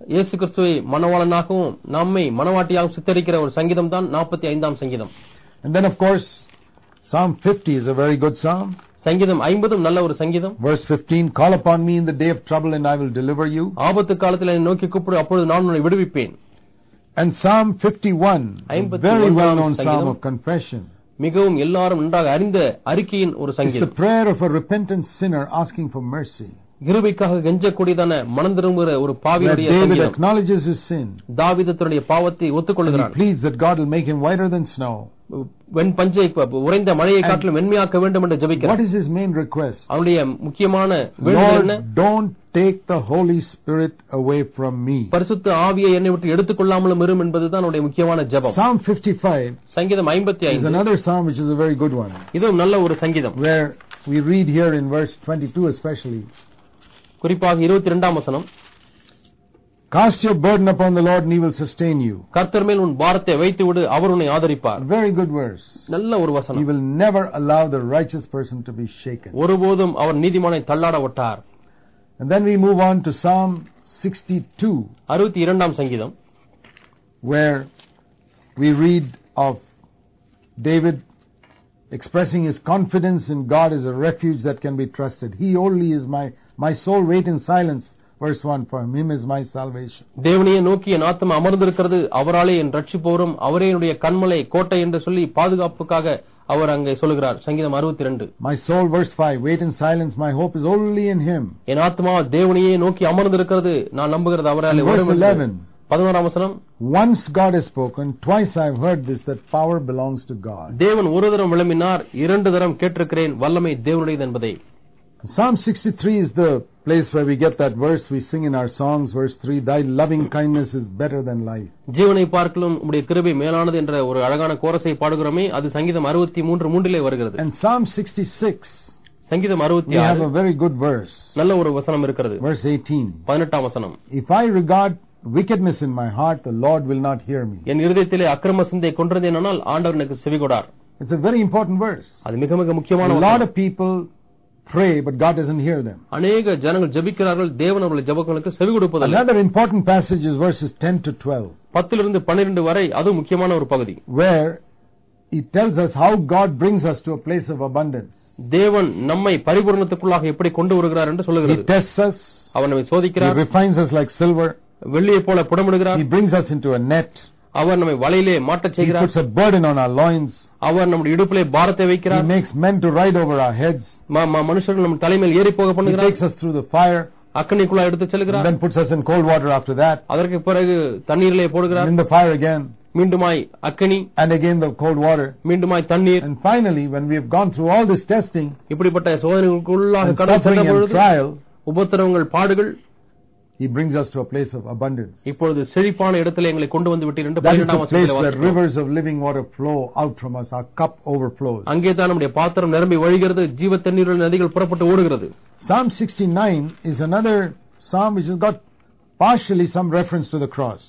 இயேசு கிறிஸ்துவை மணவாளனாகவும் நம்மை மணவாட்டியாகவும் சித்தரிக்கிற ஒரு சங்கீதம் தான் 45ஆம் சங்கீதம். And then of course Psalm 50 is a very good psalm. சங்கீதம் 50 நல்ல ஒரு சங்கீதம். Verse 15, call upon me in the day of trouble and I will deliver you. ஆபத்து காலத்தில் என்னை நோக்கி கூப்பிடு, அப்பொழுது நான் உன்னை விடுவிப்பேன். And Psalm 51, a very well known psalm of confession. மிகவும் எல்லாரும் நன்றாக அறிந்த அறிக்கையின் ஒரு It's சங்கீதம். the prayer of a repentant sinner asking for mercy. கிருபைக்காக கெஞ்சக்கூடியதான மனம் திரும்புகிற ஒரு Where பாவியுடைய David சங்கீதம். acknowledges his sin. தாவீது தன்னுடைய பாவத்தை And ஒத்துக்கொள்கிறான். he pleads that God will make him whiter than snow. வெண் பஞ்சை உறைந்த மழையை காட்டிலும் மென்மையாக்க வேண்டும் என்று What ஜெபிக்கிறான். is his main request? அவனுடைய முக்கியமான வேண்டுதல் என்ன? Lord, don't take the Holy Spirit away from me. பரிசுத்த ஆவியை என்னை விட்டு எடுத்துக்கொள்ளாமலும் இரும் என்பதுதான் அவனுடைய முக்கியமான ஜெபம். Psalm 55 சங்கீதம் is 55 another psalm which is a very good one. இதுவும் நல்ல ஒரு சங்கீதம். Where we read here in verse 22 especially, குறிப்பாக 22ஆம் வசனம், cast your burden upon the Lord and he will sustain you. கர்த்தர் மேல் உன் பாரத்தை வைத்து விடு, அவர் உன்னை ஆதரிப்பார். A very good verse. நல்ல ஒரு He வசனம். will never allow the righteous person to be shaken. ஒருபோதும் அவர் நீதிமானை தள்ளாட விட்டார். And then we move on to Psalm 62, 62ஆம் சங்கீதம், where we read of David expressing his confidence in God as a refuge that can be trusted. He only is my soul wait in silence. Verse 1, for him is my salvation. தேவனையே நோக்கி என் ஆத்மா அமர்ந்திருக்கிறது, அவராலே என் ரட்சிப்போரும், அவரே என்னுடைய கண்மலை கோட்டை என்று சொல்லி பாதுகாப்புக்காக அவர் அங்கே சொல்கிறார். சங்கீதம் 62. My soul, verse 5, wait in silence, my hope is only in him. என் ஆத்மா தேவனையே நோக்கி அமர்ந்திருக்கிறது, நான் நம்புகிறது அவராலே. Verse 11, 11ஆம் வசனம், once God has spoken, twice I have heard this, that power belongs to God. தேவன் ஒரு தரம் விளம்பினார், 2 தரம் கேட்டிருக்கிறேன், வல்லமை தேவனுடையது என்பதை. Psalm 63 is the place where we get that verse we sing in our songs, verse 3, thy loving kindness is better than life. ஜீவனை பார்க்கலும் உம்முடைய கிருபை மேலானது என்ற ஒரு அழகான கோரஸை பாடுகிறோமே, அது சங்கீதம் 63:3 வருகிறது. And Psalm 66, சங்கீதம் we have 66 a very good verse. நல்ல ஒரு வசனம் இருக்கிறது. Verse 18, 18ஆம் வசனம், if I regard wickedness in my heart, the Lord will not hear me. என் இருதயத்திலே அக்கிரம சிந்தை கொண்டிருந்தேனால் ஆண்டவர் எனக்கு செவிகொடார். It's a very important verse. அது மிக மிக முக்கியமான A lot வசனம். of people pray, but God doesn't hear them. அநேக ஜனங்கள் ஜெபிக்கிறார்கள், தேவன் அவர்களுடைய ஜெபங்களுக்கு செவி கொடுப்பதில்லை. Another important passage is verses 10 to 12, 10 to 12 வரை அது முக்கியமான ஒரு பகுதி. where He tells us how God brings us to a place of abundance. தேவன் நம்மை பரிபூரணத்துக்குள்ளாக எப்படி கொண்டு வருகிறார் என்று He சொல்லுகிறது. tests us, அவர் நம்மை He சோதிக்கிறார், refines us like silver, வெள்ளியை போல புடமிடுகிறார், He brings us into a net, அவர் நம்மை வலையிலே மாட்டச் He செய்கிறார், puts a burden on our loins, அவர் நம்முடைய இடுப்பிலே பாரத்தை He வைக்கிறார், makes men to ride over our heads, மனுஷர்கள் நம்ம தலைமையில் ஏறி போக He பண்ணுகிறார், takes us through the fire, அக்கனிக்குள்ளா எடுத்து and செல்கிறார், then puts us in cold water after that, அதற்கு பிறகு தண்ணீரிலே போடுகிறார், in the fire again, மீண்டுமாய் அக்கனி, and again the cold water. மீண்டுமாய் தண்ணீர். And finally, when we have gone through all this testing இப்படிப்பட்ட சோதனைகளுக்குள்ளாக and கடந்து suffering சென்ற and பொழுது trial, உபத்திரவங்கள் பாடுகள், He brings us to a place of abundance. இப்பொழுது செழிப்பான இடத்திலே எங்களை கொண்டு வந்து விட்டீர் என்று That is 12ஆம் the place வசனத்திலே where வாசிக்கிறோம். rivers of living water flow out from us. Our cup overflows. அங்கே தான் நம்முடைய பாத்திரம் நிரம்பி வழிகிறது, ஜீவ தண்ணீருள்ள நதிகள் புறப்பட்டு ஓடுகிறது. Psalm 69 is another psalm which has got partially some reference to the cross.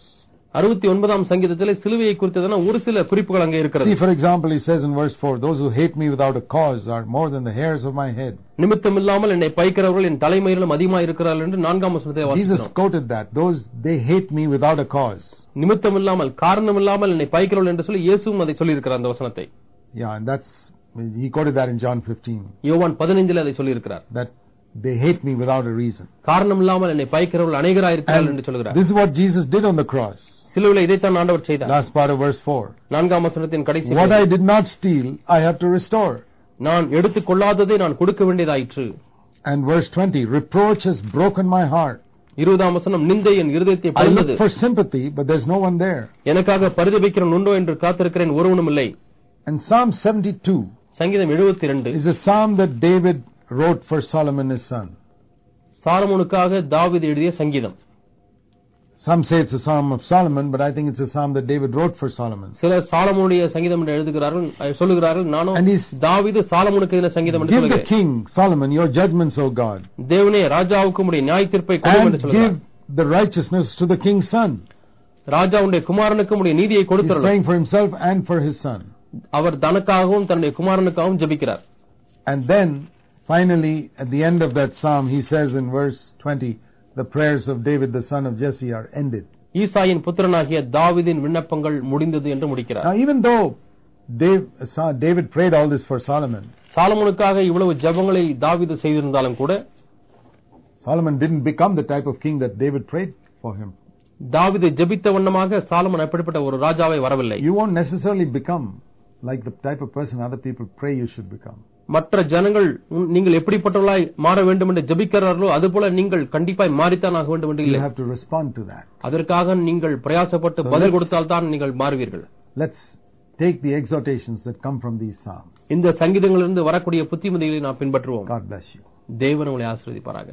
69ஆம் சங்கீதத்திலே சிலுவையை குறித்ததான ஒரு சில குறிப்புகள் அங்கே இருக்கிறது. See, for example, he says in verse 4, those who hate me without a cause are more than the hairs of my head. நிமித்தம் இல்லாமல் என்னை பைக்கிறவர்கள் என் தலைமையிலும் அதிகமாக இருக்கிறார்கள் என்று 4ஆம் வசனத்திலே Jesus வாசிக்கிறோம். quoted that. Those, they hate me without a cause. நிமித்தம் இல்லாமல், காரணம் இல்லாமல் என்னை பைக்கிறவர்கள் என்று சொல்லி இயேசுவும் அதை சொல்லி இருக்கிறார். அந்த வசனத்தை Yeah, and he quoted that in John 15. யோவான் 15 அதை சொல்லி இருக்கிறார். That they hate me without a reason. காரணம் இல்லாமல் என்னை பைக்கிறவர்கள் அநேகராய் இருக்கிறார்கள் என்று சொல்கிறார். This is what Jesus did on the cross. சிலுவையிலே இதைத்தான் ஆண்டவர் செய்தார். Last part of verse 4. 4ஆம் வசனத்தின் கடைசி, What I did not steal, I have to restore. நான் எடுத்துக் கொள்ளாததை நான் கொடுக்க வேண்டியதாயிற்று. And verse 20, reproach has broken my heart. 20ஆம் வசனம், நிந்தை என் இருதயத்தை I look பிளந்தது, for sympathy, but there's no one there. எனக்காக பரிதபிக்கிறவன் உண்டோ என்று காத்திருக்கிறேன், ஒருவனும் இல்லை. And Psalm 72 சங்கீதம் 72 is a psalm that David wrote for Solomon his son. சாலமோனுக்காக தாவீது எழுதிய சங்கீதம். Some say it's a psalm of Solomon, but I think it's a psalm that David wrote for Solomon. சிலர் சாலமோனுடைய சங்கீதம் என்று எழுதுகிறார்கள், சொல்லுகிறார்கள். நானும் And he's, தாவீது சாலமோனுக்கு எழுதின சங்கீதம் என்று give the சொல்கிறேன். king, Solomon, your judgments, O God, தேவனே ராஜாவுக்கு உம்முடைய நியாய தீர்ப்பை கொடும் and என்று சொல்கிறார். give the righteousness to the king's son. ராஜாவுடைய குமாரனுக்கு உம்முடைய நீதியை He's கொடுத்தருளும். praying for himself and for his son. அவர் தனக்காகவும் தன்னுடைய குமாரனுக்காகவும் ஜெபிக்கிறார். And then, finally, at the end of that psalm, he says in verse 20, the prayers of David the son of Jesse are ended. ஈசாயின் புத்திரனாகிய தாவீதின் விண்ணப்பங்கள் முடிந்தது என்று முடிக்கிறார். Now even though David prayed all this for Solomon, சாலமோனுக்காக இவ்வளவு ஜெபங்களை தாவீது செய்திருந்தாலும் கூட Solomon didn't become the type of king that David prayed for him. தாவீது ஜெபித்த வண்ணமாக சாலமோன் அப்படிப்பட்ட ஒரு ராஜாவை வரவில்லை. You won't necessarily become like the type of person other people pray you should become. மற்ற ஜனங்கள் நீங்கள் எப்படிப்பட்டவர்களாய் மாற வேண்டும் என்று ஜெபிக்கிறார்களோ அதுபோல நீங்கள் கண்டிப்பாய் மாறித்தான் ஆக வேண்டும் என்று இல்லை. You have to respond to that. அதற்காக நீங்கள் பிரயாசப்பட்டு பதில் கொடுத்தால் தான் நீங்கள் மாறுவீர்கள். Let's take the exhortations that come from these psalms. இந்த சங்கீதங்களிலிருந்து வரக்கூடிய புத்திமதிகளை நாம் பின்பற்றுவோம். God bless you. தேவன் உங்களை ஆசீர்வதிப்பாராக.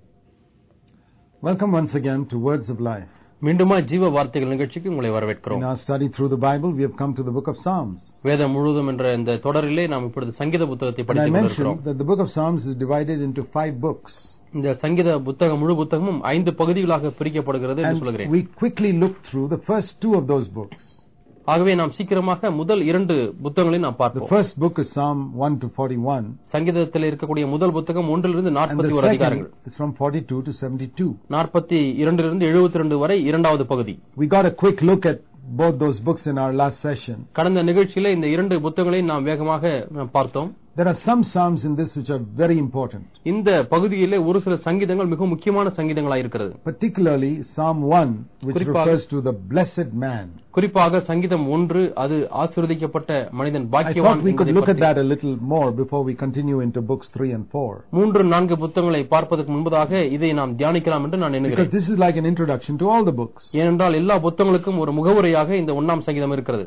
Welcome once again to Words of Life. மீண்டுமா ஜீவ வார்த்தைகள் நிகழ்ச்சிக்கு உங்களை வரவேற்கிறோம். In our study through the Bible, we have come to the book of Psalms. வேதம் முழுவதும் என்ற இந்த தொடரிலே நாம் இப்பொழுது சங்கீத புத்தகத்தை படித்துக் கொண்டிருக்கிறோம். I mentioned that the book of Psalms is divided into 5 books. இந்த சங்கீத புத்தகம் முழு புத்தகமும் 5 பகுதிகளாக பிரிக்கப்படுகிறது என்று சொல்கிறேன். We quickly looked through the first 2 of those books. ஆகவே நாம் சீக்கிரமாக முதல் 2 புத்தகங்களை நாம் பார்ப்போம். The first book is Psalm 1 to 41. சங்கீதத்தில் இருக்கக்கூடிய முதல் புத்தகம் 1 லிருந்து 41 அதிகாரங்கள். It's from 42 to 72. 42 லிருந்து 72 வரை இரண்டாவது பகுதி. We got a quick look at both those books in our last session. கடந்த நிகழ்ச்சியிலே இந்த 2 புத்தகங்களை நாம் வேகமாக பார்த்தோம். There are some psalms in this which are very important. இந்த பகுதியிலே ஒரு சில சங்கீதங்கள் மிக முக்கியமான சங்கீதங்களாக இருக்கிறது. Particularly Psalm 1 which refers to the blessed man. குறிப்பாக சங்கீதம் 1 அது ஆசீர்வதிக்கப்பட்ட மனிதன் பாக்கியவான். I thought we could look at that a little more before we continue into books 3 and 4. 3 4 புத்தகங்களை பார்ப்பதற்கு முன்பதாக இதை நாம் தியானிக்கலாம் என்று நான் எண்ணுகிறேன். Because this is like an introduction to all the books. ஏனென்றால் எல்லா புத்தகங்களுக்கும் ஒரு முகவுரையாக இந்த 1ஆம் சங்கீதம் இருக்கிறது.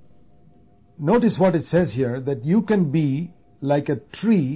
Notice what it says here, that you can be like a tree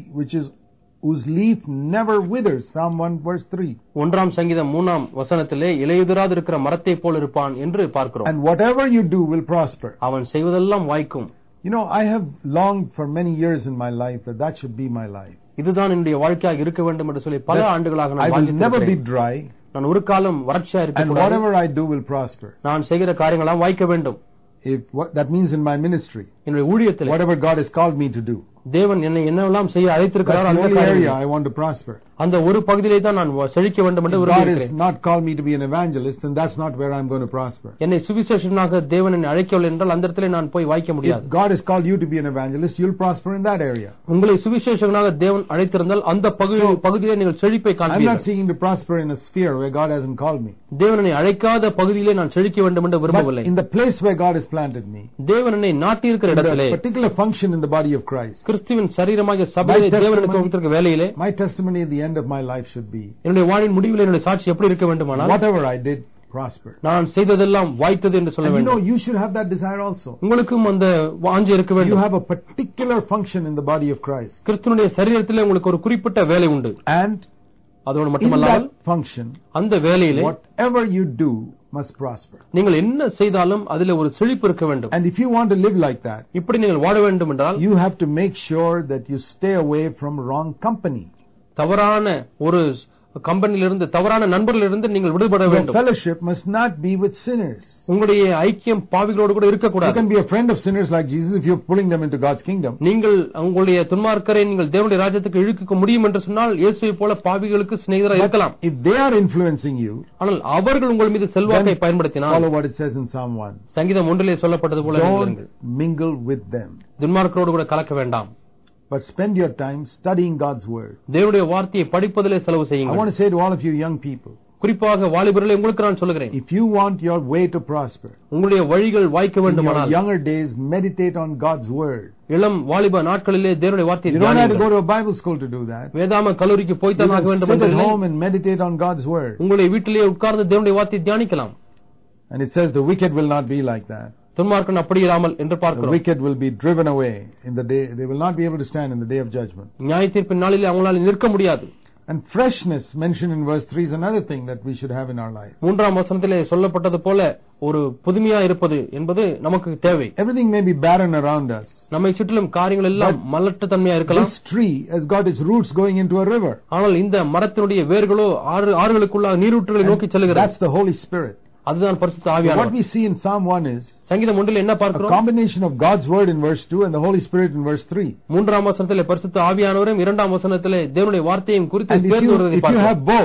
whose leaf never withers. Psalm 1 verse 3. 1ஆம் சங்கீதம் 3ஆம் வசனத்திலே இலையுதிராது இருக்கிற மரத்தை போல இருப்பான் என்று பார்க்கிறோம். And whatever you do will prosper. அவன் செய்வதெல்லாம் வாய்க்கும். You know, I have longed for many years in my life that should be my life. இதுதான் என்னுடைய வாழ்க்கையாக இருக்க வேண்டும் என்று சொல்லி பல ஆண்டுகளாக நான் I will never be dry. நான் ஒரு காலம் வறட்சியா இருக்க கூடாது. And whatever I do will prosper. நான் செய்கிற காரியங்கள் எல்லாம் வாய்க்க வேண்டும். That means in my ministry. என்னுடைய ஊழியத்திலே whatever God has called me to do. தேவன் என்னை என்னெல்லாம் செய்ய அழைத்திருக்கிறார் அந்த area I want to prosper. அந்த ஒரு பகுதியிலே தான் நான் செழிக்க வேண்டும் என்று விரும்புகிறேன். God has not called me to be an evangelist, and that's not where I'm going to prosper. என்னை சுவிசேஷகனாக தேவன் என்னை அழைக்கவில்லை என்றால் அந்த இடத்திலே நான் போய் வாய்க்க முடியாது. If God has called you to be an evangelist, you'll prosper in that area. உங்களை சுவிசேஷகனாக தேவன் அழைத்திருந்தால் அந்த பகுதியிலே நீங்கள் செழிப்பை காண்பீர்கள். I'm not seeking to prosper in a sphere where God hasn't called me. தேவன் என்னை அழைக்காத பகுதியிலே நான் செழிக்க வேண்டும் என்று விரும்பவில்லை. In the place where God has planted me. தேவன் என்னை நாட்டி இருக்கிற இடத்திலே, a particular function in the body of Christ. கிறிஸ்துவின் சரீரமாக சபையிலே தேவன் எனக்கு கொடுத்திருக்கிற வேலையிலே, my testimony at the end of my life should be, என்னுடைய வாழ்வின் முடிவில் என்னுடைய சாட்சி எப்படி இருக்க வேண்டுமானால், whatever I did prospered. நான் செய்ததெல்லாம் வாய்த்தது என்று சொல்ல வேண்டும். You know, you should have that desire also. உங்களுக்கும் அந்த வாஞ்சை இருக்க வேண்டும். You have a particular function in the body of Christ. கிறிஸ்துவினுடைய சரீரத்திலே உங்களுக்கு ஒரு குறிப்பிட்ட வேலை உண்டு. And அதோடு மட்டுமல்லாமல் function, அந்த வேலையிலே whatever you do must prosper. நீங்கள் என்ன செய்தாலும் அதிலே ஒரு செழிப்பு இருக்க வேண்டும். And if you want to live like that, இப்படி நீங்கள் வாழ வேண்டும் என்றால், you have to make sure that you stay away from wrong company. தவறான ஒரு கம்பெனியிலிருந்து, தவறான நண்பர்களிலிருந்து நீங்கள் விடுபட வேண்டும். Your fellowship must not be with sinners. உங்களுடைய ஐக்கியம் பாவிகளோடு கூட இருக்க கூடாது. You can be a friend of sinners like Jesus if you're pulling them into God's kingdom. நீங்கள் உங்களுடைய துன்மார்க்கரை நீங்கள் தேவனுடைய ராஜ்யத்துக்கு இழுக்க முடியும் என்று சொன்னால் இயேசுவை போல பாவிகளுக்கு சிநேகிதராக இருக்கலாம். If they are influencing you, ஆனால் அவர்கள் உங்கள் மீது செல்வாக்கை பயன்படுத்தினால், follow what it says in Psalm 1. சங்கீதம் 1 சொல்லப்பட்டது போல don't mingle with them. துன்மார்க்கரோடு கூட கலக்க வேண்டாம். But spend your time studying God's word. தேவனுடைய வார்த்தையை படிப்பதிலே செலவு செய்யுங்கள். I want to say to all of you young people, குறிப்பாக வாலிபர்களே உங்களுக்கு நான் சொல்கிறேன், if you want your way to prosper, உங்களுடைய வழிகள் வாய்க்க வேண்டுமானால், in your younger days meditate on God's word. இளம் வாலிப நாட்களிலே தேவனுடைய வார்த்தையை தியானியுங்கள். You don't have to go to a Bible school to do that. வேதாம கல்லூரிக்கு போய் தான் ஆக வேண்டும் என்று இல்லை. Sit at home and meditate on God's word. உங்களுடைய வீட்டிலேயே உட்கார்ந்து தேவனுடைய வார்த்தையை தியானிக்கலாம். And it says the wicked will not be like that. துன்மார்க்கன் அப்படி இராமல் என்று பார்க்கிறோம். The wicked will be driven away in the day, they will not be able to stand in the day of judgment. நியாயத்தீர்ப்பின் நாளிலே அவங்களால நிற்க முடியாது. And freshness mentioned in verse 3 is another thing that we should have in our life. 3ஆம் வசனத்திலே சொல்லப்பட்டது போல ஒரு புதுமையா இருப்பது என்பது நமக்கு தேவை. Everything may be barren around us. நம்மை சுற்றிலும் காரியங்கள் எல்லாம் மலட்டு தன்மையா இருக்கலாம். This tree has got its roots going into a river. ஆனால் இந்த மரத்தினுடைய வேர்களோ ஆறுகளுக்குள்ள நீரூற்றுகளை நோக்கி செல்கிறது. That's the Holy Spirit. அதுதான் பரிசுத்த ஆவியானவர். What we see in Psalm 1 is சங்கீதம் 1 என்ன பார்க்கிறோம்? A combination of God's word in verse 2 and the Holy Spirit in verse 3. 3ஆம் வசனத்திலே பரிசுத்த ஆவியானவரும் 2ஆம் வசனத்திலே தேவனுடைய வார்த்தையும் குறித்து சேர்ந்து வருவதை பார்க்கிறோம். If you have both,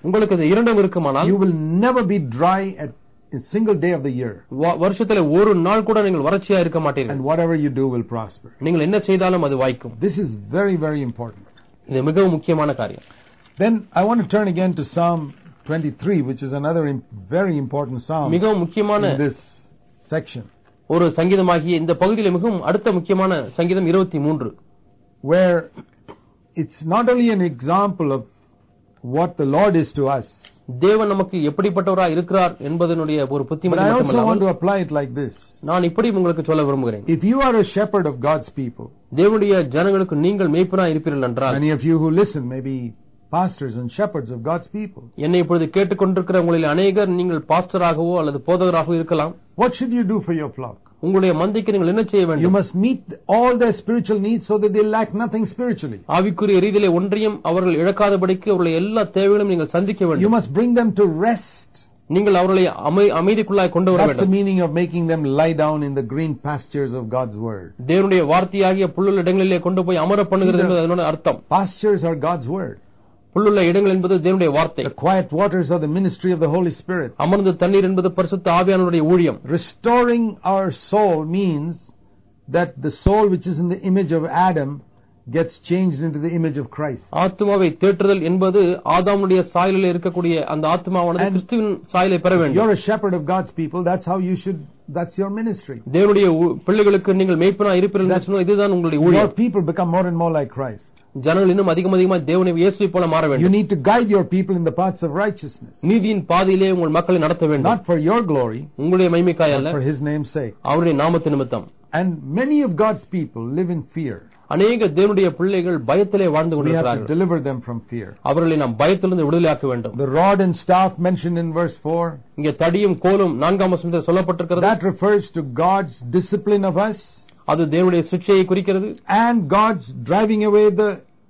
உங்களுக்கு அது இரண்டும் இருக்குமானால் you will never be dry at a single day of the year. வருஷத்துல ஒரு நாள் கூட நீங்கள் வறட்சியா இருக்க மாட்டீர்கள். And whatever you do will prosper. நீங்கள் என்ன செய்தாலும் அது வாய்க்கும். This is very, very important. இது மிகவும் முக்கியமான காரியம். Then I want to turn again to Psalm 23, which is another very important psalm மிகவும் முக்கியமான in this section. ஒரு சங்கீதமாகிய இந்த பகுதியில் மிகவும் அடுத்த முக்கியமான சங்கீதம் 23, where it's not only an example of what the Lord is to us, தேவன் நமக்கு எப்படிப்பட்டவராய் இருக்கிறார் என்பதனுடைய ஒரு but புத்திமதி I also want மட்டுமல்ல, to apply it like this. நான் இப்படி உங்களுக்கு சொல்ல விரும்புகிறேன். If you are a shepherd of God's people, தேவனுடைய ஜனங்களுக்கு நீங்கள் மேய்ப்பனாய் இருப்பீர்கள் என்றால், many of you who listen may be pastors and shepherds of God's people. என்னை இப்பொழுது கேட்டுக்கொண்டிருக்கிற உங்களில் அநேகர் நீங்கள் பாஸ்டராகவோ அல்லது போதகராகவோ இருக்கலாம். What should you do for your flock? உங்களுடைய மந்தைக்கு நீங்கள் என்ன செய்ய You வேண்டும்? must meet all their spiritual needs so that they lack nothing spiritually. ஆவிக்குரிய ரீதியிலே ஒன்றையும் அவர்கள் இழக்காதபடிக்கு அவருடைய எல்லா தேவைகளையும் நீங்கள் சந்திக்க You வேண்டும். must bring them to rest. நீங்கள் அவர்களை அமைதிக்குள்ளாய் கொண்டு வர That's the வேண்டும். meaning of making them lie down in the green pastures of God's word. தேவனுடைய வார்த்தையாகிய புல்லுள்ள இடங்களிலே கொண்டு போய் அமர பண்ணுகிறது என்பது அதனுடைய அர்த்தம். Pastures are God's word. புல்லுள்ள இடங்கள் என்பது தேவனுடைய வார்த்தை. The quiet waters are the ministry of the Holy Spirit. அமர்ந்த தண்ணீர் என்பது பரிசுத்த ஆவியானவருடைய ஊழியம். Restoring our soul means that the soul which is in the image of Adam gets changed into the image of Christ. ஆத்துமாவை தேற்றுதல் என்பது ஆதாமுடைய சாயலில் இருக்கக்கூடிய அந்த ஆத்துமாவானது கிறிஸ்துவின் சாயலை பெற வேண்டும். You're a shepherd of God's people. That's your ministry. தேவனுடைய பிள்ளைகளுக்கு நீங்கள் மேய்ப்பனாய் இருப்பீர்கள் என்று சொன்னால் இதுதான் உங்களுடைய Your ஊழியம். people become more and more like Christ. ஜனங்கள் இன்னும் அதிகமாக தேவனை இயேசுவை போல மாற You வேண்டும். need to guide your people in the paths of righteousness. நீதியின் பாதையிலே உங்கள் மக்களை நடத்த வேண்டும். Not for your glory, உங்களுடைய மகிமைக்காய் அல்ல, but for His name's sake. அவருடைய நாமத்து நிமித்தம். And many of God's people live in fear. அநேக தேவனுடைய பிள்ளைகள் பயத்திலே வாழ்ந்து We have to கொண்டிருக்கிறார்கள். deliver them from fear. அவர்களை நாம் பயத்திலிருந்து விடுதலையாக்க வேண்டும். The rod and staff mentioned in verse 4, இங்கே தடியும் கோலும் 4ஆம் வசனத்தில் சொல்லப்பட்டிருக்கிறது. that refers to God's discipline of us அது தேவனுடைய சிக்ஷையை குறிக்கிறது. and God's driving away the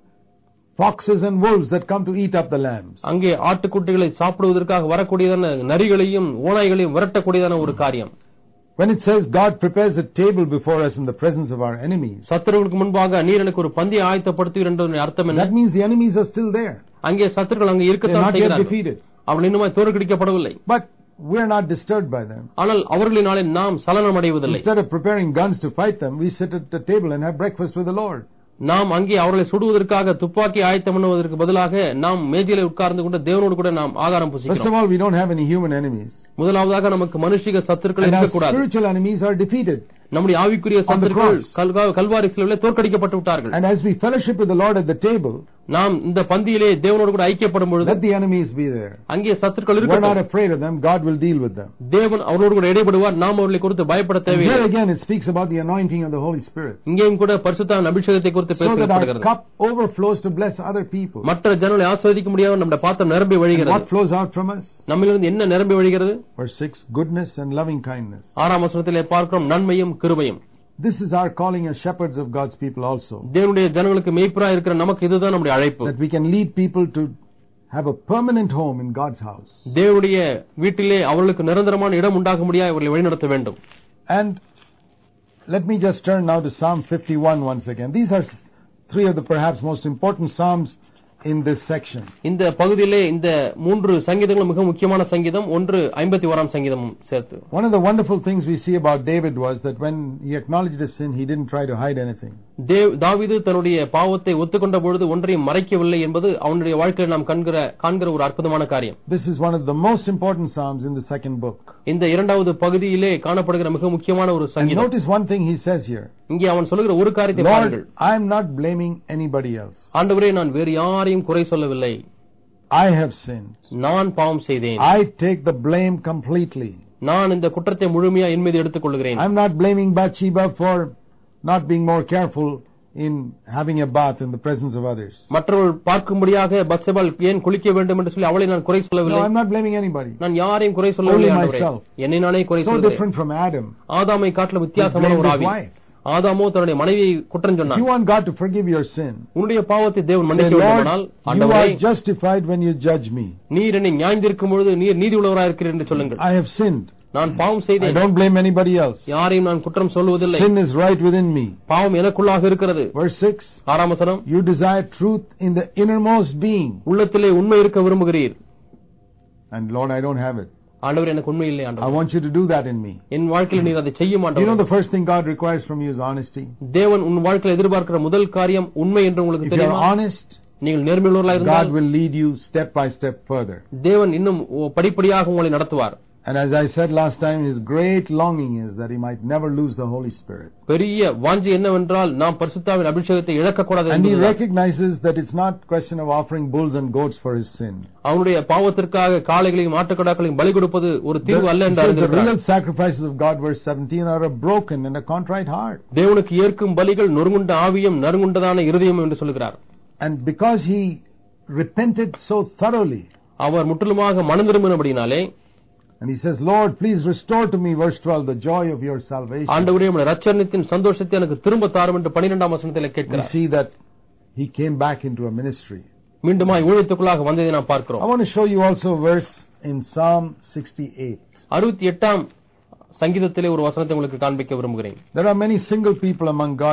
foxes and wolves that come to eat up the lambs. அங்கே ஆட்டுக்குட்டிகளை சாப்பிடுவதற்காக வரக்கூடியதான நரிகளையும் ஓநாய்களையும் விரட்டக்கூடியதான ஒரு காரியம். When it says God prepares a table before us in the presence of our enemies, சத்துருவுக்கு முன்பாக நீர் எனக்கு ஒரு பந்தியை ஆயத்தப்படுத்துவீர் என்ற அர்த்தம் என்ன? that means the enemies are still there. அங்கே சத்துருக்கள் அங்கே They are இருக்கத்தான் not yet செய்கிறார்கள். defeated. அவர்கள் இன்னுமாய் தோற்கடிக்கப்படவில்லை. But we are not disturbed by them. ஆனால் அவர்களினாலே நாம் சலனம் அடைவதில்லை. Instead of preparing guns to fight them, we sit at the table and have breakfast with the Lord. நாம் அங்கே அவர்களை சுடுவதற்காக துப்பாக்கி ஆயத்தம் பண்ணுவதற்கு பதிலாக நாம் மேஜையிலே உட்கார்ந்து கொண்டு தேவனோடு கூட நாம் ஆகாரம் First of புசிக்கிறோம். all, we don't have any human enemies. முதலாவதாக நமக்கு மனுஷிக சத்துருக்கள் And our இருக்கக்கூடாது. spiritual enemies are defeated. நம்முடைய ஆவிக்குரிய சத்துருக்கள் கல்வாரி சிலுவையிலே தோற்கடிக்கப்பட்டு விட்டார்கள். And as we fellowship with the Lord at the table, நாம் இந்த பந்தியிலே தேவனோடு கூட ஐக்கியப்படும் பொழுது let the enemies be there. அங்கே சத்துருக்கள் We're not இருக்கட்டும். afraid of them. God will deal with them. தேவன் அவரோடு கூட இடைபடுவார். நாம் அவர்களை குறித்து பயப்பட And here தேவையில்லை. again it speaks about the anointing of the Holy Spirit. இங்கேயும் கூட பரிசுத்த அபிஷேகத்தை குறித்து So that our பேசப்படுகிறது. cup overflows to bless other people. மற்ற ஜனங்களை ஆசீர்வதிக்க முடியாத நம்முடைய பாத்திரம் நிரம்பி And வழிகிறது. what flows out from us? நம்மிலிருந்து என்ன நிரம்பி வழிகிறது? Verse 6, goodness and loving kindness. 6ஆம் வசனத்திலே பார்க்கிறோம் நன்மையும் கிருபையும். This is our calling as shepherds of God's people also. தேவனுடைய ஜனங்களுக்கு மேய்ப்பராய் இருக்கிற நமக்கு இதுதான் நம்முடைய அழைப்பு. That we can lead people to have a permanent home in God's house. தேவனுடைய வீட்டிலே அவர்களுக்கு நிரந்தரமான இடம் உண்டாக முடியாது அவர்களை வழிநடத்த வேண்டும். And let me just turn now to Psalm 51 once again. These are three of the perhaps most important psalms in this section. இந்த பகுதியிலே இந்த 3 சங்கீதங்களும் மிக முக்கியமான சங்கீதம். ஒன்று 51ஆம் சங்கீதமும் சேர்த்து. One of the wonderful things we see about David was that when he acknowledged his sin, he didn't try to hide anything. தாவீது தன்னுடைய பாவத்தை ஒத்துக்கொண்ட பொழுது ஒன்றையும் மறைக்கவில்லை என்பது அவனுடைய வாழ்க்கையில் நாம் காண்கிற ஒரு அற்புதமான காரியம். This is one of the most important psalms in the second book. இந்த இரண்டாவது பகுதியிலே காணப்படுகிற மிக முக்கியமான ஒரு And சங்கீதம். notice one thing he says here. இங்கே அவன் சொல்லுகிற ஒரு காரியத்தை Lord, பாருங்கள். I am not blaming anybody else. ஆண்டவரே, நான் வேறு யாரையும் குறை சொல்லவில்லை. I have sinned. நான் பாவம் செய்தேன். I take the blame completely. நான் இந்த குற்றத்தை முழுமையா என் மீது எடுத்துக் கொள்கிறேன். I'm not blaming Bathsheba for not being more careful in having a bath in the presence of others. மற்றவர்கள் பார்க்கும்படியாக பத்சேபாள் ஏன் குளிக்க வேண்டும் என்று சொல்லி அவளை நான் குறை No, சொல்லவில்லை. I'm not blaming anybody. நான் யாரையும் குறை சொல்லவில்லை. Only ஆண்டவரே, myself. என்னை நானே குறை So சொல்கிறேன். different from Adam. ஆதாமை காட்டிலும் He வித்தியாசமான blamed ஒரு his ஆவி. wife. ஆதாமோ தன்னுடைய மனைவியை குற்றம் If சொன்னான். you want God to forgive your sin, உன்னுடைய பாவத்தை தேவன் say, மன்னிக்க Lord, வேண்டுமானால், you ஆண்டவரே, are justified when you judge me. நீர் என்னை நியாயந்தீர்க்கும் பொழுது நீர் நீதி உள்ளவராக இருக்கிறீர் என்று சொல்லுங்கள். I have sinned. நான் பாவம் I செய்தேன். don't blame anybody else. யாரையும் நான் குற்றம் சொல்லுவதில்லை. Sin is right within me. பாவம் எனக்குள்ளாக இருக்கிறது. Verse 6, 6ஆம் வசனம், you desire truth in the innermost being. உள்ளத்திலே உண்மை இருக்க விரும்புகிறீர். And Lord, I don't have it. ஆண்டவர் எனக்கு உண்மை இல்லை I ஆண்டவர், want you to do that in me. என் வாழ்க்கையில் நீர் அதை செய்யும் You know ஆண்டவர். the first thing God requires from you is honesty. தேவன் உன் வாழ்க்கையில் எதிர்பார்க்கிற முதல் காரியம் உண்மை என்று உங்களுக்கு If you are தெரியுமா? honest, நீங்கள் நேர்மையுள்ளவர்களாக God இருந்தால் will lead you step by step further. தேவன் இன்னும் படிப்படியாக உங்களை நடத்துவார். And as I said last time, his great longing is that he might never lose the Holy Spirit. பெரிய வாஞ்சை என்னவென்றால் நாம் பரிசுத்தாவின் அபிஷேகத்தை இழக்கக்கூடாது And he என்பதுதான். recognizes that it's not question of offering bulls and goats for his sin. அவனுடைய பாவத்திற்காக காளைகளையும் ஆட்டுக்கடாக்களையும் பலி கொடுப்பது ஒரு தீர்வு அல்ல என்று The அறிந்திருக்கிறார். real sacrifices of God, verse 17, are a broken and a contrite heart. தேவனுக்கு ஏற்கும் பலிகள் நொறுங்குண்ட ஆவியும் நறுங்குண்டதான இருதயம் என்று சொல்கிறார். And because he repented so thoroughly, அவர் முற்றிலுமாக மனம் திரும்பினபடினாலே, and he says, Lord, please restore to me, verse 12, the joy of your salvation. ஆண்டவரே உம்முடைய இரட்சணியத்தின் சந்தோஷத்தை எனக்கு திரும்ப தாரும் என்று 12ஆம் வசனத்திலே We கேட்கிறார். see that he came back into a ministry. மீண்டுமாய் ஊழியத்துக்குள்ளாக வந்ததை நாம் I பார்க்கிறோம். want to show you also a verse in Psalm 68. 68ஆம் சங்கீதத்திலே ஒரு வசனத்தை உங்களுக்கு காண்பிக்க விரும்புகிறேன். There are many single people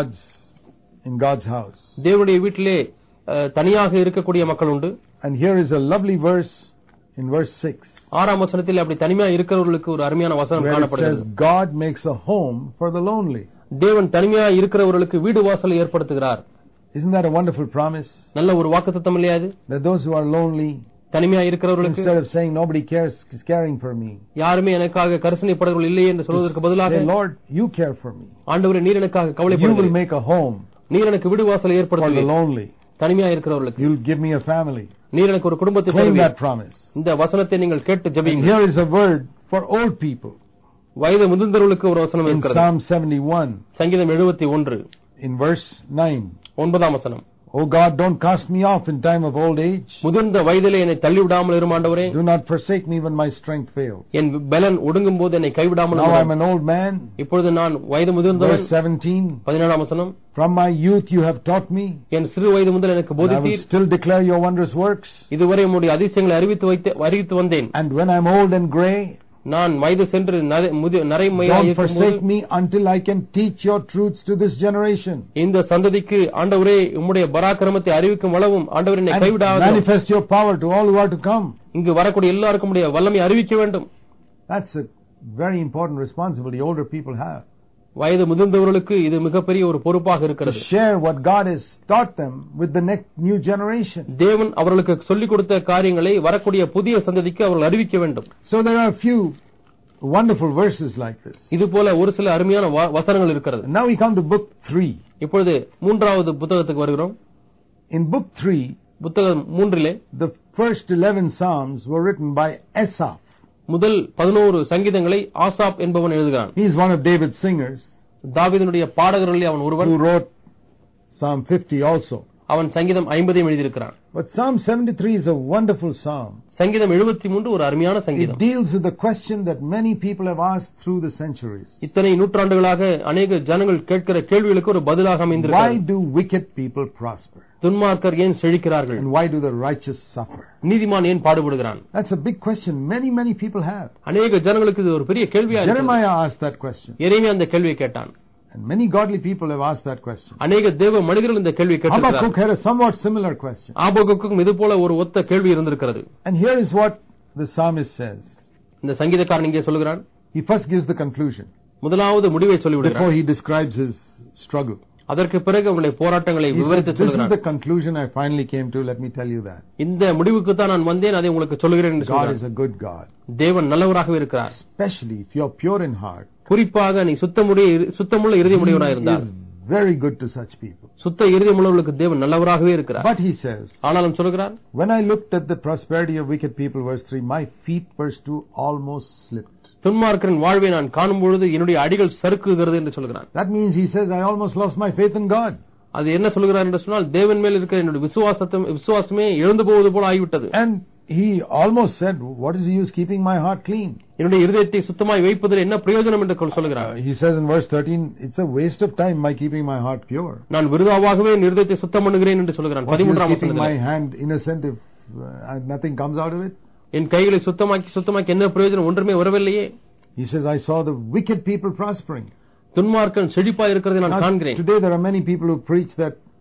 in God's house. தேவனுடைய வீட்டிலே தனியாக இருக்கக்கூடிய மக்கள் உண்டு. And here is a lovely verse in verse 6. 6ஆம் வசனத்தில் அப்படி தனிமையா இருக்கிறவர்களுக்கு ஒரு அருமையான வசனம் where it காணப்படுகிறது. says, God makes a home for the lonely. தேவன் தனிமையா இருக்கிறவர்களுக்கு வீடு வாசலை ஏற்படுத்துகிறார். Isn't that a wonderful promise? நல்ல ஒரு வாக்குத்தத்தம் இல்லையா அது? That those who are lonely, தனிமையா இருக்கிறவர்களுக்கு instead of saying nobody is caring for me, யாருமே எனக்காக கரிசனைப்படுவர்கள் இல்லையே என்று சொல்வதற்கு பதிலாக, say, Lord, you care for me. ஆண்டவரே நீர் எனக்காக You will கவலைப்படுகிறீர், make a home நீர் எனக்கு வீடு வாசலை for the ஏற்படுத்துவீர். lonely. தனிமையா இருக்கிறவர்களுக்கு You'll give me a family. நீர் எனக்கு ஒரு குடும்பத்தை Claim தருவீர். that promise. இந்த வசனத்தை நீங்கள் கேட்டு And ஜெபியுங்கள். here is a word for old people வயது முதிர்ந்தவர்களுக்கு ஒரு வசனம் in இருக்கிறது. Psalm 71 சங்கீதம் 71 in verse 9. 9ஆம் வசனம். O God, don't cast me off in time of old age. முதிர்ந்த வயதிலே என்னை தள்ளிவிடாமல் இரும் ஆண்டவரே. Do not forsake me when my strength fails. என் பலன் ஒடுங்கும் போது என்னை கைவிடாமல் Now I'm இரும். an old man. இப்பொழுது நான் வயது முதிர்ந்தவன். Verse 17. 17ஆம் வசனம். From my youth you have taught me. என் சிறு வயது முதல் எனக்கு And I will போதித்தீர். still declare your wondrous works. இதுவரை உம்முடைய அதிசயங்களை அறிவித்து வந்தேன். And when I'm old and grey, நான் வயது சென்று நரைமையாய் don't இருக்கும்போது forsake me until I can teach your truths to this generation. இந்த சந்ததிக்கு ஆண்டவரே உம்முடைய பராக்கிரமத்தை அறிவிக்கும் அளவும் ஆண்டவரே என்னை And கைவிடாதே. manifest your power to all who are to come. இங்கு வரக்கூடிய எல்லாருக்கும் உம்முடைய வல்லமை அறிவிக்க வேண்டும். That's a very important responsibility older people have. வயது முதிர்ந்தவர்களுக்கு இது மிகப்பெரிய ஒரு பொறுப்பாக To இருக்கிறது. share what God has taught them with the next new generation. தேவன் அவர்களுக்கு சொல்லிக் கொடுத்த காரியங்களை வரக்கூடிய புதிய சந்ததிக்கு அவர்கள் அறிவிக்க வேண்டும். So there are a few wonderful verses like this. இது போல ஒரு சில அருமையான வசனங்கள் இருக்கிறது. And now we come to book 3. இப்பொழுது 3வது புத்தகத்துக்கு வருகிறோம். In book 3, புத்தகம் 3 the first 11 psalms were written by Asaph. முதல் 11 சங்கீதங்களை ஆசாப் என்பவன் எழுதுகிறான். He is one of David's singers தாவீதினுடைய பாடகர்களில் அவன் ஒருவன். who wrote Psalm 50 also. அவன் சங்கீதம் 50 எழுதியிருக்கிறான். But Psalm 73 is a wonderful psalm. சங்கீதம் 73 ஒரு அருமையான It சங்கீதம். deals with the question that many people have asked through the centuries. இத்தனை நூற்றாண்டுகளாக அநேக ஜனங்கள் கேட்கிற கேள்விகளுக்கு ஒரு பதிலாக Why அமைந்திருக்கிறது. do wicked people prosper? துன்மார்க்கர் ஏன் செழிக்கிறார்கள்? And why do the righteous suffer? நீதிமான் ஏன் பாடுபடுகிறான்? That's a big question many people have. அநேக ஜனங்களுக்கு இது ஒரு பெரிய கேள்வியா இருக்கிறது. Jeremiah asked that question. எரேமியா அந்த கேள்வியை கேட்டான். And many godly people have asked that question. அநேக தேவ மனிதர்கள் இந்த கேள்வியை Habakkuk கேட்டிருக்கிறார்கள். had a somewhat similar question. ஆபகுக்கும் இது போல ஒரு ஒத்த கேள்வி இருந்திருக்கிறது. And here is what the psalmist says. இந்த சங்கீதக்காரன் இங்கே சொல்லுகிறான். He first gives the conclusion முதலாவது முடிவை before சொல்லிவிடுகிறான். he describes his struggle. அதற்கு பிறகு அவனுடைய போராட்டங்களை He says, விவரித்து this is சொல்கிறான். the conclusion I finally came to, let me tell you that. இந்த முடிவுக்கு தான் நான் வந்தேன், அதை உங்களுக்கு சொல்லுகிறேன் என்று God is சொல்கிறான். a good God. தேவன் நல்லவராகவே இருக்கிறார். Especially if you are pure in heart. குறிப்பாக நீ சுத்தமுள்ள இருதயமுடையவனாய் He இருந்தால் is very good to such people. சுத்த இருதயமுள்ளவர்களுக்கு தேவன் நல்லவராகவே இருக்கிறார். But he says, ஆனாலும் சொல்கிறார், when I looked at the prosperity of wicked people, verse 3, my feet, verse 2, almost slipped. துன்மார்க்கரின் வாழ்வை நான் காணும் பொழுது என்னுடைய அடிகள் சறுக்குகிறது என்று சொல்கிறான். That means he says, I almost lost my faith in God. அது என்ன சொல்கிறார் என்று சொன்னால், தேவன் மேல் இருக்கிற என்னுடைய விசுவாசமே எழுந்து போவது போல ஆகிவிட்டது. And he almost said, what is the use keeping my heart clean? என்னுடைய இருதயத்தை சுத்தமாய் வைப்பதில் என்ன பிரயோஜனம் என்று சொல்கிறார். He says in verse 13, it's a waste of time my keeping my heart pure. நான் விருதாவாகவே என் இருதயத்தை சுத்தம் பண்ணுகிறேன் என்று சொல்கிறான். What is 13ஆம் keeping my வசனத்தில், hand innocent if nothing comes out of it? என் கைகளை சுத்தமாக்கி என்ன பிரயோஜனம், ஒன்றுமே வரவில்லையே. He says, I saw the wicked people prospering. துன்மார்க்கன் செழிப்பாய் இருக்கிறதை நான் காண்கிறேன். Today there are many people who preach that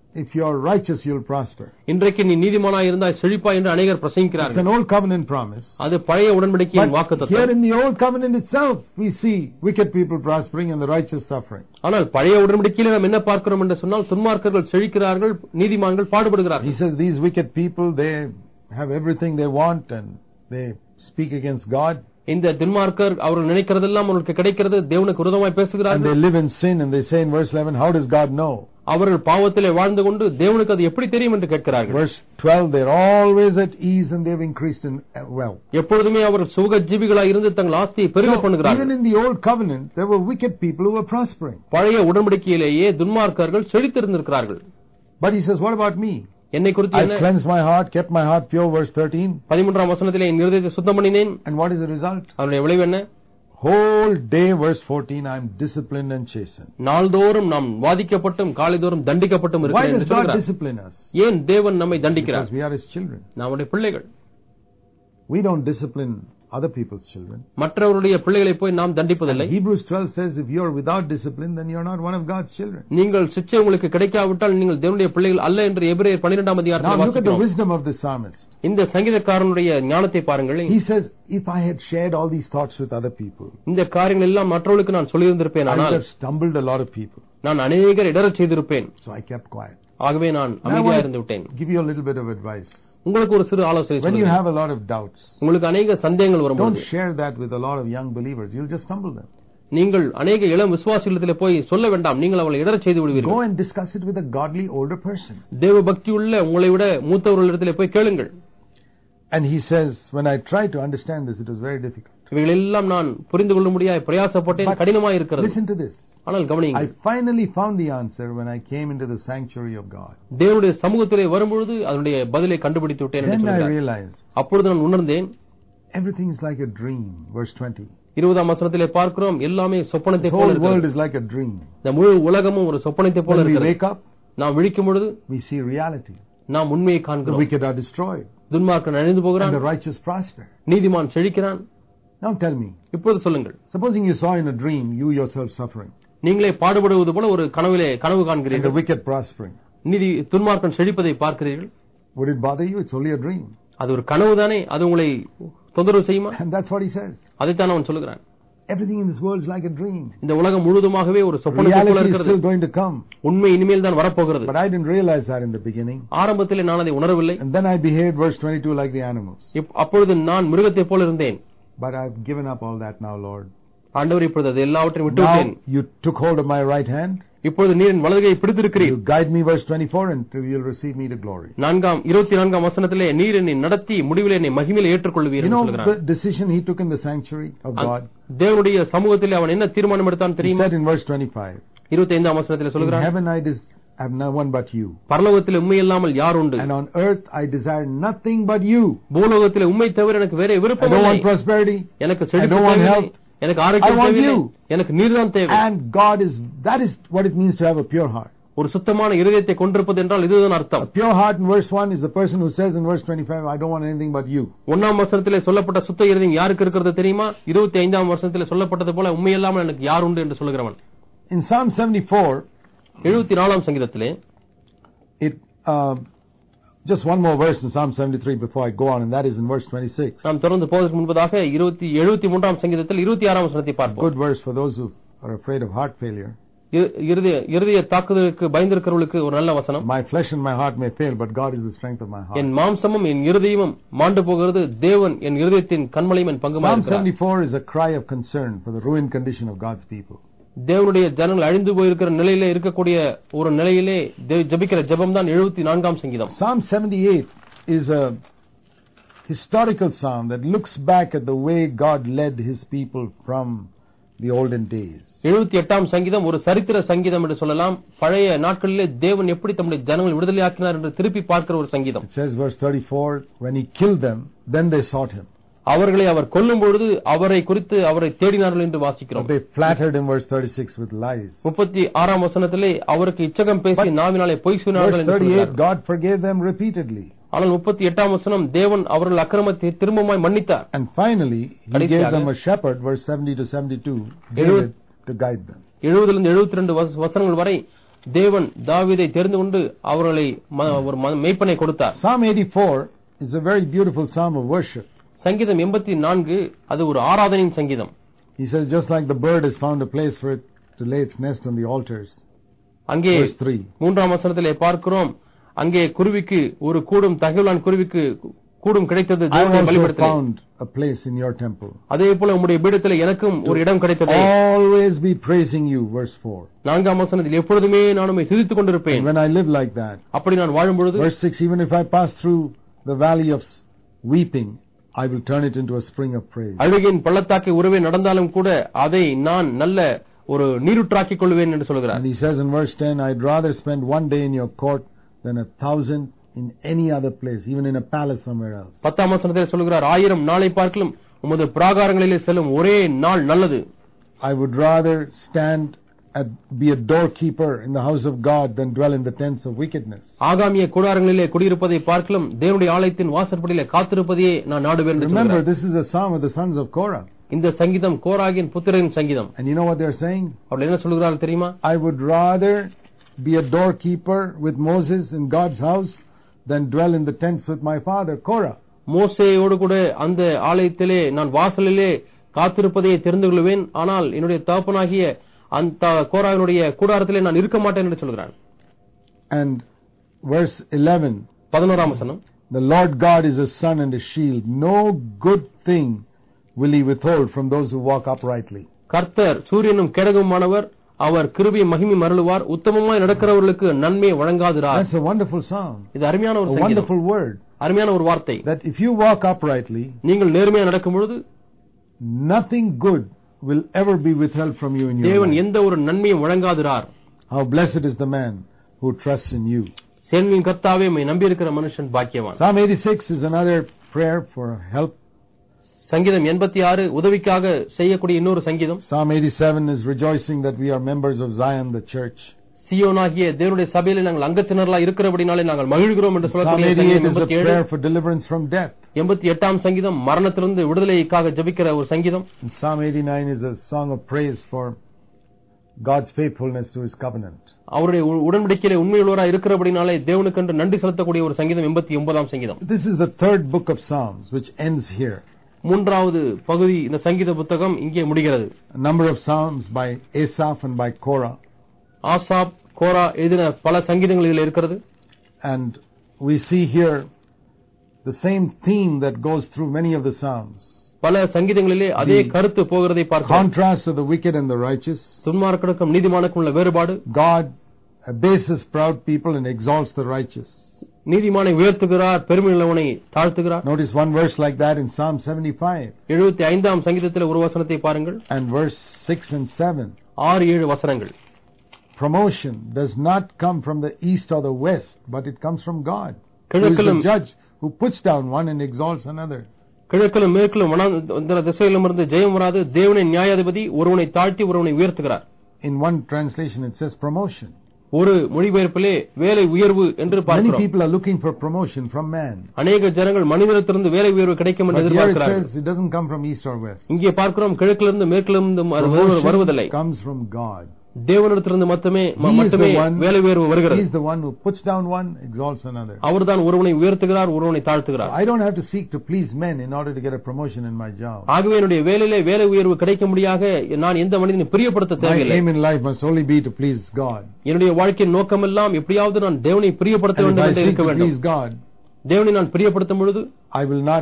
if you are righteous, you'll prosper. இன்றைக்கு நீ நீதிமானாய் இருந்தாய் செழிப்பாய் என்று அநேகர் It's பிரசங்கிக்கிறார்கள். an old covenant promise. அது பழைய உடன்படிக்கையின் But here வாக்குத்தத்தம். in the old covenant itself, we see wicked people prospering and the righteous suffering. ஆனால் பழைய உடன்படிக்கையில் நாம் என்ன பார்க்கிறோம் என்று சொன்னால் துன்மார்க்கர்கள் செழிக்கிறார்கள், நீதிமான்கள் பாடுபடுகிறார்கள். He says these wicked people, they have everything they want and they speak against God. இந்த துன்மார்க்கர் அவர்கள் நினைக்கிறதெல்லாம் அவர்களுக்கு கிடைக்கிறது, தேவனுக்கு விரோதமாய் And பேசுகிறார்கள். they live in sin, and they say in verse 11, how does God know? அவர்கள் பாவத்திலே வாழ்ந்து கொண்டு தேவனுக்கு அது எப்படி தெரியும் என்று கேட்கிறார்கள். Verse 12, they're always at ease and they've increased in wealth. எப்பொழுதுமே அவர்கள் சுக ஜீவிகளாய் இருந்து தங்கள் ஆஸ்தியை பெருக So, பண்ணுகிறார்கள். even in the old covenant, there were wicked people who were prospering. பழைய உடன்படிக்கையிலேயே துன்மார்க்கர்கள் செழித்திருந்திருக்கிறார்கள். But he says, what about me? என்னை குறித்து I என்ன? cleansed my heart, kept my heart pure, verse 13. 13ஆம் வசனத்திலே என் இருதயத்தை சுத்தம் பண்ணினேன். And what is the result? அதனுடைய விளைவு என்ன? Whole day, verse 14, I am disciplined and chastened. நாள்தோறும் நாம் வாதிக்கப்பட்டும் காலைதோறும் தண்டிக்கப்பட்டும் Why இருக்கிறேன் does என்று God சொல்கிறார். discipline us? ஏன் தேவன் நம்மை தண்டிக்கிறார்? Because we are His children. நம்முடைய பிள்ளைகள். We don't discipline other people's children. மற்றவருடைய பிள்ளைகளை போய் நாம் தண்டிப்பதில்லை. Hebrews 12 says, if you are without discipline, then you are not one of God's children. நீங்கள் சிச்சை உங்களுக்கு கிடைக்காவிட்டால் நீங்கள் தேவனுடைய பிள்ளைகள் அல்ல என்று எபிரேயர் 12ஆம் Now அதிகாரத்தில் look at the வாசிக்கிறோம். wisdom of the psalmist. இந்த சங்கீதக்காரனுடைய ஞானத்தை பாருங்கள். He says, if I had shared all these thoughts with other people, இந்த காரியங்கள் எல்லாம் மற்றவர்களுக்கு நான் சொல்லியிருந்திருப்பேன், I would ஆனால் have stumbled a lot of people. நான் அநேகர் இடறச் செய்திருப்பேன். So I kept quiet. ஆகவே நான் Now I அமைதியாக want இருந்து விட்டேன். to give you a little bit of advice. உங்களுக்கு ஒரு சிறு ஆலோசனை When you சொல்லுங்கள். have a lot of doubts, உங்களுக்கு அநேக சந்தேகங்கள் don't வரும்போது share that with a lot of young believers. You'll just stumble them. நீங்கள் அநேக இளம் விசுவாசிகளிடத்திலே போய் சொல்ல வேண்டாம், நீங்கள் அவளை இடறச் செய்து Go விடுவீர்கள். and discuss it with a godly older person. தேவ பக்தி உள்ள உங்களை விட மூத்தவர்களிடத்திலே போய் கேளுங்கள். And he says, when I tried to understand this, it was very difficult. இவைகள் எல்லாம் நான் புரிந்து கொள்ள முடியாத பிரயாசப்பட்டேன், But கடினமாய் இருக்கிறது. listen to this. ஆனால் I கவனியுங்கள், finally found the answer when I came into the sanctuary of God. தேவனுடைய சமூகத்திலே வரும்பொழுது அதனுடைய பதிலை கண்டுபிடித்து விட்டேன் என்று Then I சொல்கிறார். realized அப்பொழுது நான் உணர்ந்தேன், everything is like a dream. Verse 20. 20ஆம் வசனத்திலே பார்க்கிறோம், எல்லாமே சொப்பனத்தை The போல whole world இருக்கிறது. is like a dream. இந்த முழு உலகமும் ஒரு சொப்பனத்தை போல When we இருக்கிறது. wake up, நாம் விழிக்கும் பொழுது we see reality. நாம் உண்மையை The காண்கிறோம். wicked are destroyed துன்மார்க்கன் அழிந்து and போகிறான், the righteous prosper. நீதிமான் செழிக்கிறான். Now tell me, இப்போது சொல்லுங்கள், supposing you saw in a dream you yourself suffering நீங்களே பாடுபடுவது போல ஒரு கனவு and the காண்கிறீர்கள், wicked prospering. நீதி துன்மார்க்கன் செழிப்பதை பார்க்கிறீர்கள். Would it bother you? It's only a dream. அது ஒரு கனவு தானே, அது உங்களை தொந்தரவு செய்யுமா? And that's what he says. அதைத்தான் அவன் சொல்லுகிறான். Everything in this world is like a dream. இந்த உலகம் முழுவதுமாகவே ஒரு சொப்பனத்தை போல Reality is இருக்கிறது. still going to come. உண்மை இனிமேல் தான் வரப்போகிறது. But I didn't realize that in the beginning. ஆரம்பத்திலே நான் அதை உணரவில்லை. And then I behaved, verse 22, like the animals. அப்பொழுது நான் மிருகத்தை போல இருந்தேன். But I've given up all that now, Lord. ஆண்டவர் இப்பொழுது அது எல்லாவற்றையும் விட்டுவிட்டேன். Now you took hold of my right hand. இப்பொழுது நீர் என் வலதுகையை பிடித்திருக்கிறீர். You guide me, verse 24, and you'll receive me to glory. 24ஆம் வசனத்திலே நீர் என்னை நடத்தி முடிவிலே என்னை மகிமையிலே ஏற்றுக்கொள்வீர் You என்று know சொல்கிறார். the decision he took in the sanctuary of God? தேவனுடைய சமூகத்திலே அவன் என்ன தீர்மானம் எடுத்தான் He தெரியுமா? said in verse 25, 25ஆம் வசனத்திலே in சொல்கிறார், heaven I have no one but you. பரலோகத்திலே உண்மை இல்லாமல் யார் உண்டு? And on earth I desire nothing but you. பூலோகத்திலே உண்மை தவிர எனக்கு வேற I விருப்பம் don't இல்லை. want prosperity. எனக்கு I செழிப்பு don't want தேவையில்லை. health. எனக்கு I ஆரோக்கியம் want தேவையில்லை. you. எனக்கு நீர்தான் தேவை. And that is what it means to have a pure heart. ஒரு சுத்தமான இருதயத்தை கொண்டிருப்பது என்றால் இதுதான் அர்த்தம். A pure heart in verse 1 is the person who says in verse 25, I don't want anything but you. 1ஆம் வசனத்திலே சொல்லப்பட்ட சுத்த இருதயம் யாருக்கு இருக்கிறது தெரியுமா? 25ஆம் வசனத்திலே சொல்லப்பட்டது போல உண்மை இல்லாமல் எனக்கு யார் உண்டு என்று சொல்லுகிறவன். In Psalm 74, 74ஆம் சங்கீதத்திலே it just one more verse in Psalm 73 before I go on, and that is in verse 26. நாம் தொடர்ந்து போவதற்கு முன்பதாக 73ஆம் சங்கீதத்தில் 26ஆம் வசனத்தை பார்ப்போம். Good verse for those who are afraid of heart failure. இருதய தாக்குதலுக்கு பயந்திருக்கிறவர்களுக்கு ஒரு நல்ல வசனம். My flesh and my heart may fail, but God is the strength of my heart. என் மாம்சமும் என் இருதயமும் மாண்டு போகிறது, தேவன் என் இருதயத்தின் கண்மலையும் என் பங்குமாய் Psalm இருக்கிறார். 74 is a cry of concern for the ruined condition of God's people. தேவனுடைய ஜனங்கள் அழிந்து போயிருக்கிற நிலையிலே இருக்கக்கூடிய ஒரு நிலையிலே ஜெபிக்கிற ஜெபம் தான் 74ஆம் சங்கீதம். Psalm 78 is a historical psalm that looks back at the way God led his people from the olden days. 78ஆம் சங்கீதம் ஒரு சரித்திர சங்கீதம் என்று சொல்லலாம். பழைய நாட்களிலே தேவன் எப்படி தம்முடைய ஜனங்களை விடுதலையாக்கினார் என்று திருப்பி பார்க்கிற ஒரு சங்கீதம். It says verse 34, when he killed them, then they sought him. அவர்களை அவர் கொல்லும் பொழுது அவரை குறித்து அவரை தேடினார்கள் என்று வாசிக்கிறோம். But they flattered him, verse 36, with lies. 36ஆம் வசனத்திலே அவருக்கு இச்சகம் பேசி நாவினாலே பொய் சொன்னார்கள் Verse என்று 38, சொல்கிறார். God forgave them repeatedly. ஆனால் 38ஆம் வசனம் தேவன் அவர்கள் அக்கிரமத்தை திரும்பமாய் மன்னித்தார். And finally, he gave them a shepherd, verse 70 to 72, David, to guide them. 70 லிருந்து 72 வசனங்கள் வரை தேவன் தாவீதை தெரிந்து கொண்டு அவர்களை ஒரு மேய்ப்பனை கொடுத்தார். Psalm 84 is a very beautiful psalm of worship. சங்கீதம் 84 அது ஒரு ஆராதனையின் சங்கீதம். He says, just like the bird has found a place for it to lay its nest on the altars. அங்கே Verse 3. 3ஆம் வசனத்திலே பார்க்கிறோம், அங்கே குருவிக்கு ஒரு கூடும், தகவலான் குருவிக்கு கூடும் கிடைத்தது I தேவனுடைய also பலிபீடத்திலே. found a place in your temple. அதே போல உம்முடைய பீடத்திலே எனக்கும் ஒரு இடம் கிடைத்தது. Always be praising you. Verse 4. 4ஆம் வசனத்தில் எப்பொழுதுமே நான் உம்மை துதித்துக் கொண்டிருப்பேன். And when I live like that. அப்படி நான் வாழும் பொழுது. Verse 6. Even if I pass through the valley of weeping, I will turn it into a spring of praise. அழுகையின் பள்ளத்தாக்கை உறவே நடந்தாலும் கூட அதை நான் நல்ல ஒரு நீருற்றாக்கிக் கொள்வேன் என்று சொல்கிறார். And he says in verse 10, I'd rather spend one day in your court than 1,000 in any other place, even in a palace somewhere else. 10ஆம் வசனத்தில் சொல்கிறார், 1000 நாளை பார்க்கலும் உமது பிராகாரங்களிலே செல்லும் ஒரே நாள் நல்லது. I would rather be a doorkeeper in the house of God than dwell in the tents of wickedness. ஆகாமிய கூடாரங்களிலே குடியிருப்பதை பார்க்கலும் தேவனுடைய ஆலயத்தின் வாசற்படியிலே காத்திருப்பதையே நான் நாடுவேன் என்று சொல்கிறார். Remember, this is a psalm of the sons of Korah. இந்த சங்கீதம் கோராகின் புத்திரரின் சங்கீதம். And you know what they're saying? அவர்கள் என்ன சொல்கிறார்கள் தெரியுமா? I would rather be a doorkeeper with Moses in God's house than dwell in the tents with my father Korah. மோசேயோடு கூட அந்த ஆலயத்திலே நான் வாசலிலே காத்திருப்பதை தெரிந்து கொள்வேன், ஆனால் என்னுடைய தகப்பனாகிய அந்த கோராவினுடைய கூடாரத்திலே நான் இருக்க மாட்டேன் என்று சொல்கிறார். And verse 11, 11ஆம் வசனம், the Lord God is a sun and a shield. No good thing will he withhold from those who walk uprightly. கர்த்தர் சூரியனும் கேடகமுமானவர், அவர் கிருபை மகிமை மருளுவார், உத்தமமாய் நடக்கிறவர்களுக்கு நன்மை வழங்காதிரார். That's a wonderful psalm. இது அருமையான ஒரு a சங்கீதம், wonderful word. அருமையான ஒரு வார்த்தை. That if you walk uprightly, நீங்கள் நேர்மையாக நடக்கும் பொழுது nothing good will ever be withheld from you in your தேவன் life. எந்த ஒரு நன்மையும் வழங்காதிரார். How blessed is the man who trusts in you. சேனையின் கர்த்தாவே உம்மை நம்பி இருக்கிற மனுஷன் பாக்கியவான். Psalm 86 is another prayer for help. சங்கீதம் 86 உதவிக்காக செய்யக்கூடிய இன்னொரு சங்கீதம். Psalm 87 is rejoicing that we are members of Zion, the church. சீயோனாகிய தேவனுடைய சபையிலே நாங்கள் அங்கத்தினர்களாக இருக்கிறபடினாலே நாங்கள் மகிழ்கிறோம் என்று Psalm சொல்லக்கூடிய 88 சங்கீதம் is a 87. prayer for deliverance from death. 88ஆம் சங்கீதம் மரணத்திலிருந்து விடுதலைக்காக ஜெபிக்கிற ஒரு சங்கீதம். And Psalm 89 is a song of praise for God's faithfulness to his covenant. அவருடைய உடன்படிக்கையிலே உண்மையுள்ளவராக இருக்கிறபடினாலே தேவனுக்கென்று நன்றி செலுத்தக்கூடிய ஒரு சங்கீதம் 89ஆம் சங்கீதம். This is the third book of Psalms which ends here. மூன்றாவது பகுதி இந்த சங்கீத புத்தகம் இங்கே முடிகிறது. A number of psalms by Asaph and by Korah. Asaph, Korah எழுதின பல சங்கீதங்கள் இதில் இருக்கிறது. And we see here the same theme that goes through many of the psalms. பல சங்கீதங்களிலே அதே கருத்து போகிறதை பார்க்கிறோம். Contrast of the wicked and the righteous. துன்மார்க்கனுக்கும் நீதிமானுக்கும் உள்ள வேறுபாடு. God abases proud people and exalts the righteous. நீதிமானை உயர்த்துகிறார், பெருமையுள்ளவனை தாழ்த்துகிறார். Notice one verse like that in Psalm 75. 75ஆம் சங்கீதத்தில் ஒரு வசனத்தை பாருங்கள். And verse 6 and 7. 6-7 வசனங்கள். Promotion does not come from the east or the west, but it comes from God. Who is the கிழக்கிலும் judge who puts down one and exalts another. கிழக்கிலும் மேற்கிலும் வனாந்தர திசையிலும் இருந்து ஜெயம் வராது. தேவனின் நியாயாதிபதி ஒருவனை தாழ்த்தி ஒருவனை உயர்த்துகிறார். In one translation it says promotion. ஒரு மொழிபெயர்ப்பிலே வேலை உயர்வு என்று Many பார்க்கிறோம். people are looking for promotion from man. அநேக ஜனங்கள் மனிதனிடத்திலிருந்து வேலை உயர்வு கிடைக்கும் என்று But here it எதிர்பார்க்கிறார்கள். says it doesn't come from east or west. இங்கே பார்க்கிறோம் கிழக்கிலிருந்து மேற்கிலிருந்து வருவதில்லை. Promotion comes from God. தேவனிடத்திலிருந்து மட்டுமே He is the one- வேலை உயர்வு He வருகிறது. is the one who puts down one, exalts another. அவர்தான் ஒருவனை உயர்த்துகிறார், ஒருவனை தாழ்த்துகிறார். I don't have to seek to please men in order to get a promotion in my job. ஆகவே என்னுடைய வேலையிலே வேலை உயர்வு கிடைக்கும்படியாக நான் எந்த மனிதனை பிரியப்படுத்த My தேவையில்லை. aim in life must only be to please God. என்னுடைய வாழ்க்கையின் நோக்கமெல்லாம் எப்படியாவது நான் தேவனை பிரியப்படுத்த And if வேண்டும் I என்று seek இருக்க to வேண்டும். please God, தேவனை நான் பிரியப்படுத்தும் பொழுது I will not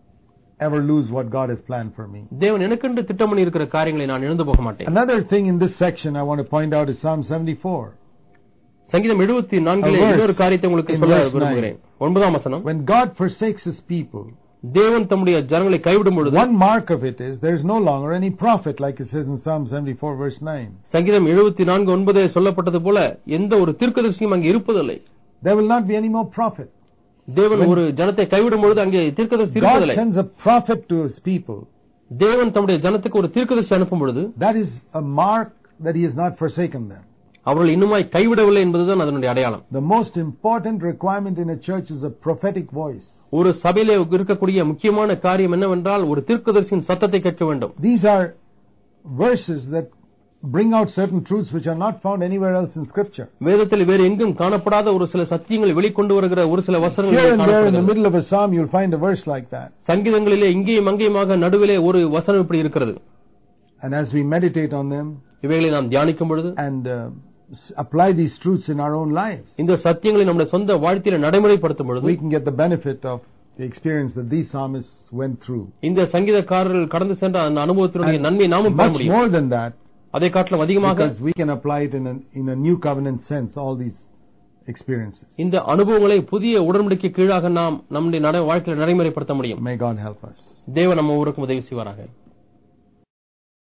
ever lose what God has planned for me. தேவன் எனக்கென்று திட்டம் பண்ணி இருக்கிற காரியங்களை நான் இழந்து போக மாட்டேன். Another thing in this section I want to point out is Psalm 74. சங்கீதம் 74 A verse இன்னொரு காரியத்தை உங்களுக்கு in சொல்ல verse 9. விரும்புகிறேன். 9ஆம் வசனம். When God forsakes his people, தேவன் தம்முடைய ஜனங்களை கைவிடும் பொழுது one mark of it is there is no longer any prophet, like it says in Psalm 74 verse 9. சங்கீதம் 74:9 சொல்லப்பட்டது போல எந்த ஒரு தீர்க்கதரிசியும் அங்கே இருப்பதில்லை. There will not be any more prophet. தேவன் ஒரு ஜனத்தை கைவிடும் பொழுது அங்கே தீர்க்கதரிசி God இருப்பதில்லை. sends a prophet to his people. தேவன் தம்முடைய ஜனத்துக்கு ஒரு தீர்க்கதரிசி அனுப்பும் பொழுது That is a mark that he has not forsaken them. அவர்கள் இன்னுமாய் கைவிடவில்லை என்பதுதான் அதனுடைய அடையாளம். The most important requirement in a church is a prophetic voice. ஒரு சபையிலே இருக்கக்கூடிய முக்கியமான காரியம் என்னவென்றால் ஒரு தீர்க்கதரிசியின் சத்தத்தை கேட்க வேண்டும். These are verses that bring out certain truths which are not found anywhere else in Scripture. வேதத்தில் வேறு எங்கும் காணப்படாத ஒரு சில சத்தியங்களை வெளிக்கொண்டு வருகிற ஒரு சில Here வசனங்கள் and there in the காணப்படுகிறது. middle of a psalm you'll find a verse like that. சங்கீதங்களிலே இங்கேயும் அங்கேயுமாக நடுவிலே ஒரு வசனம் இப்படி இருக்கிறது. And as we meditate on them இவைகளை நாம் தியானிக்கும் பொழுது and apply these truths in our own lives, இந்த சத்தியங்களை நம்முடைய சொந்த வாழ்க்கையில நடைமுறைப்படுத்தும் பொழுது we can get the benefit of the experience that these psalmists went through. இந்த சங்கீதக்காரர்கள் கடந்து சென்ற அந்த அனுபவத்தினுடைய நன்மை நாமும் பெற Much முடியும். more than that, அதை காட்டிலும் அதிகமாக because we can apply it in a new covenant sense, all these experiences. இந்த அனுபவங்களை புதிய உடன்படிக்கை கீழாக நாம் நம்முடைய வாழ்க்கையில நடைமுறைப்படுத்த முடியும். May God help us. தேவன் நம்ம ஊருக்கு உதவி செய்வாராக.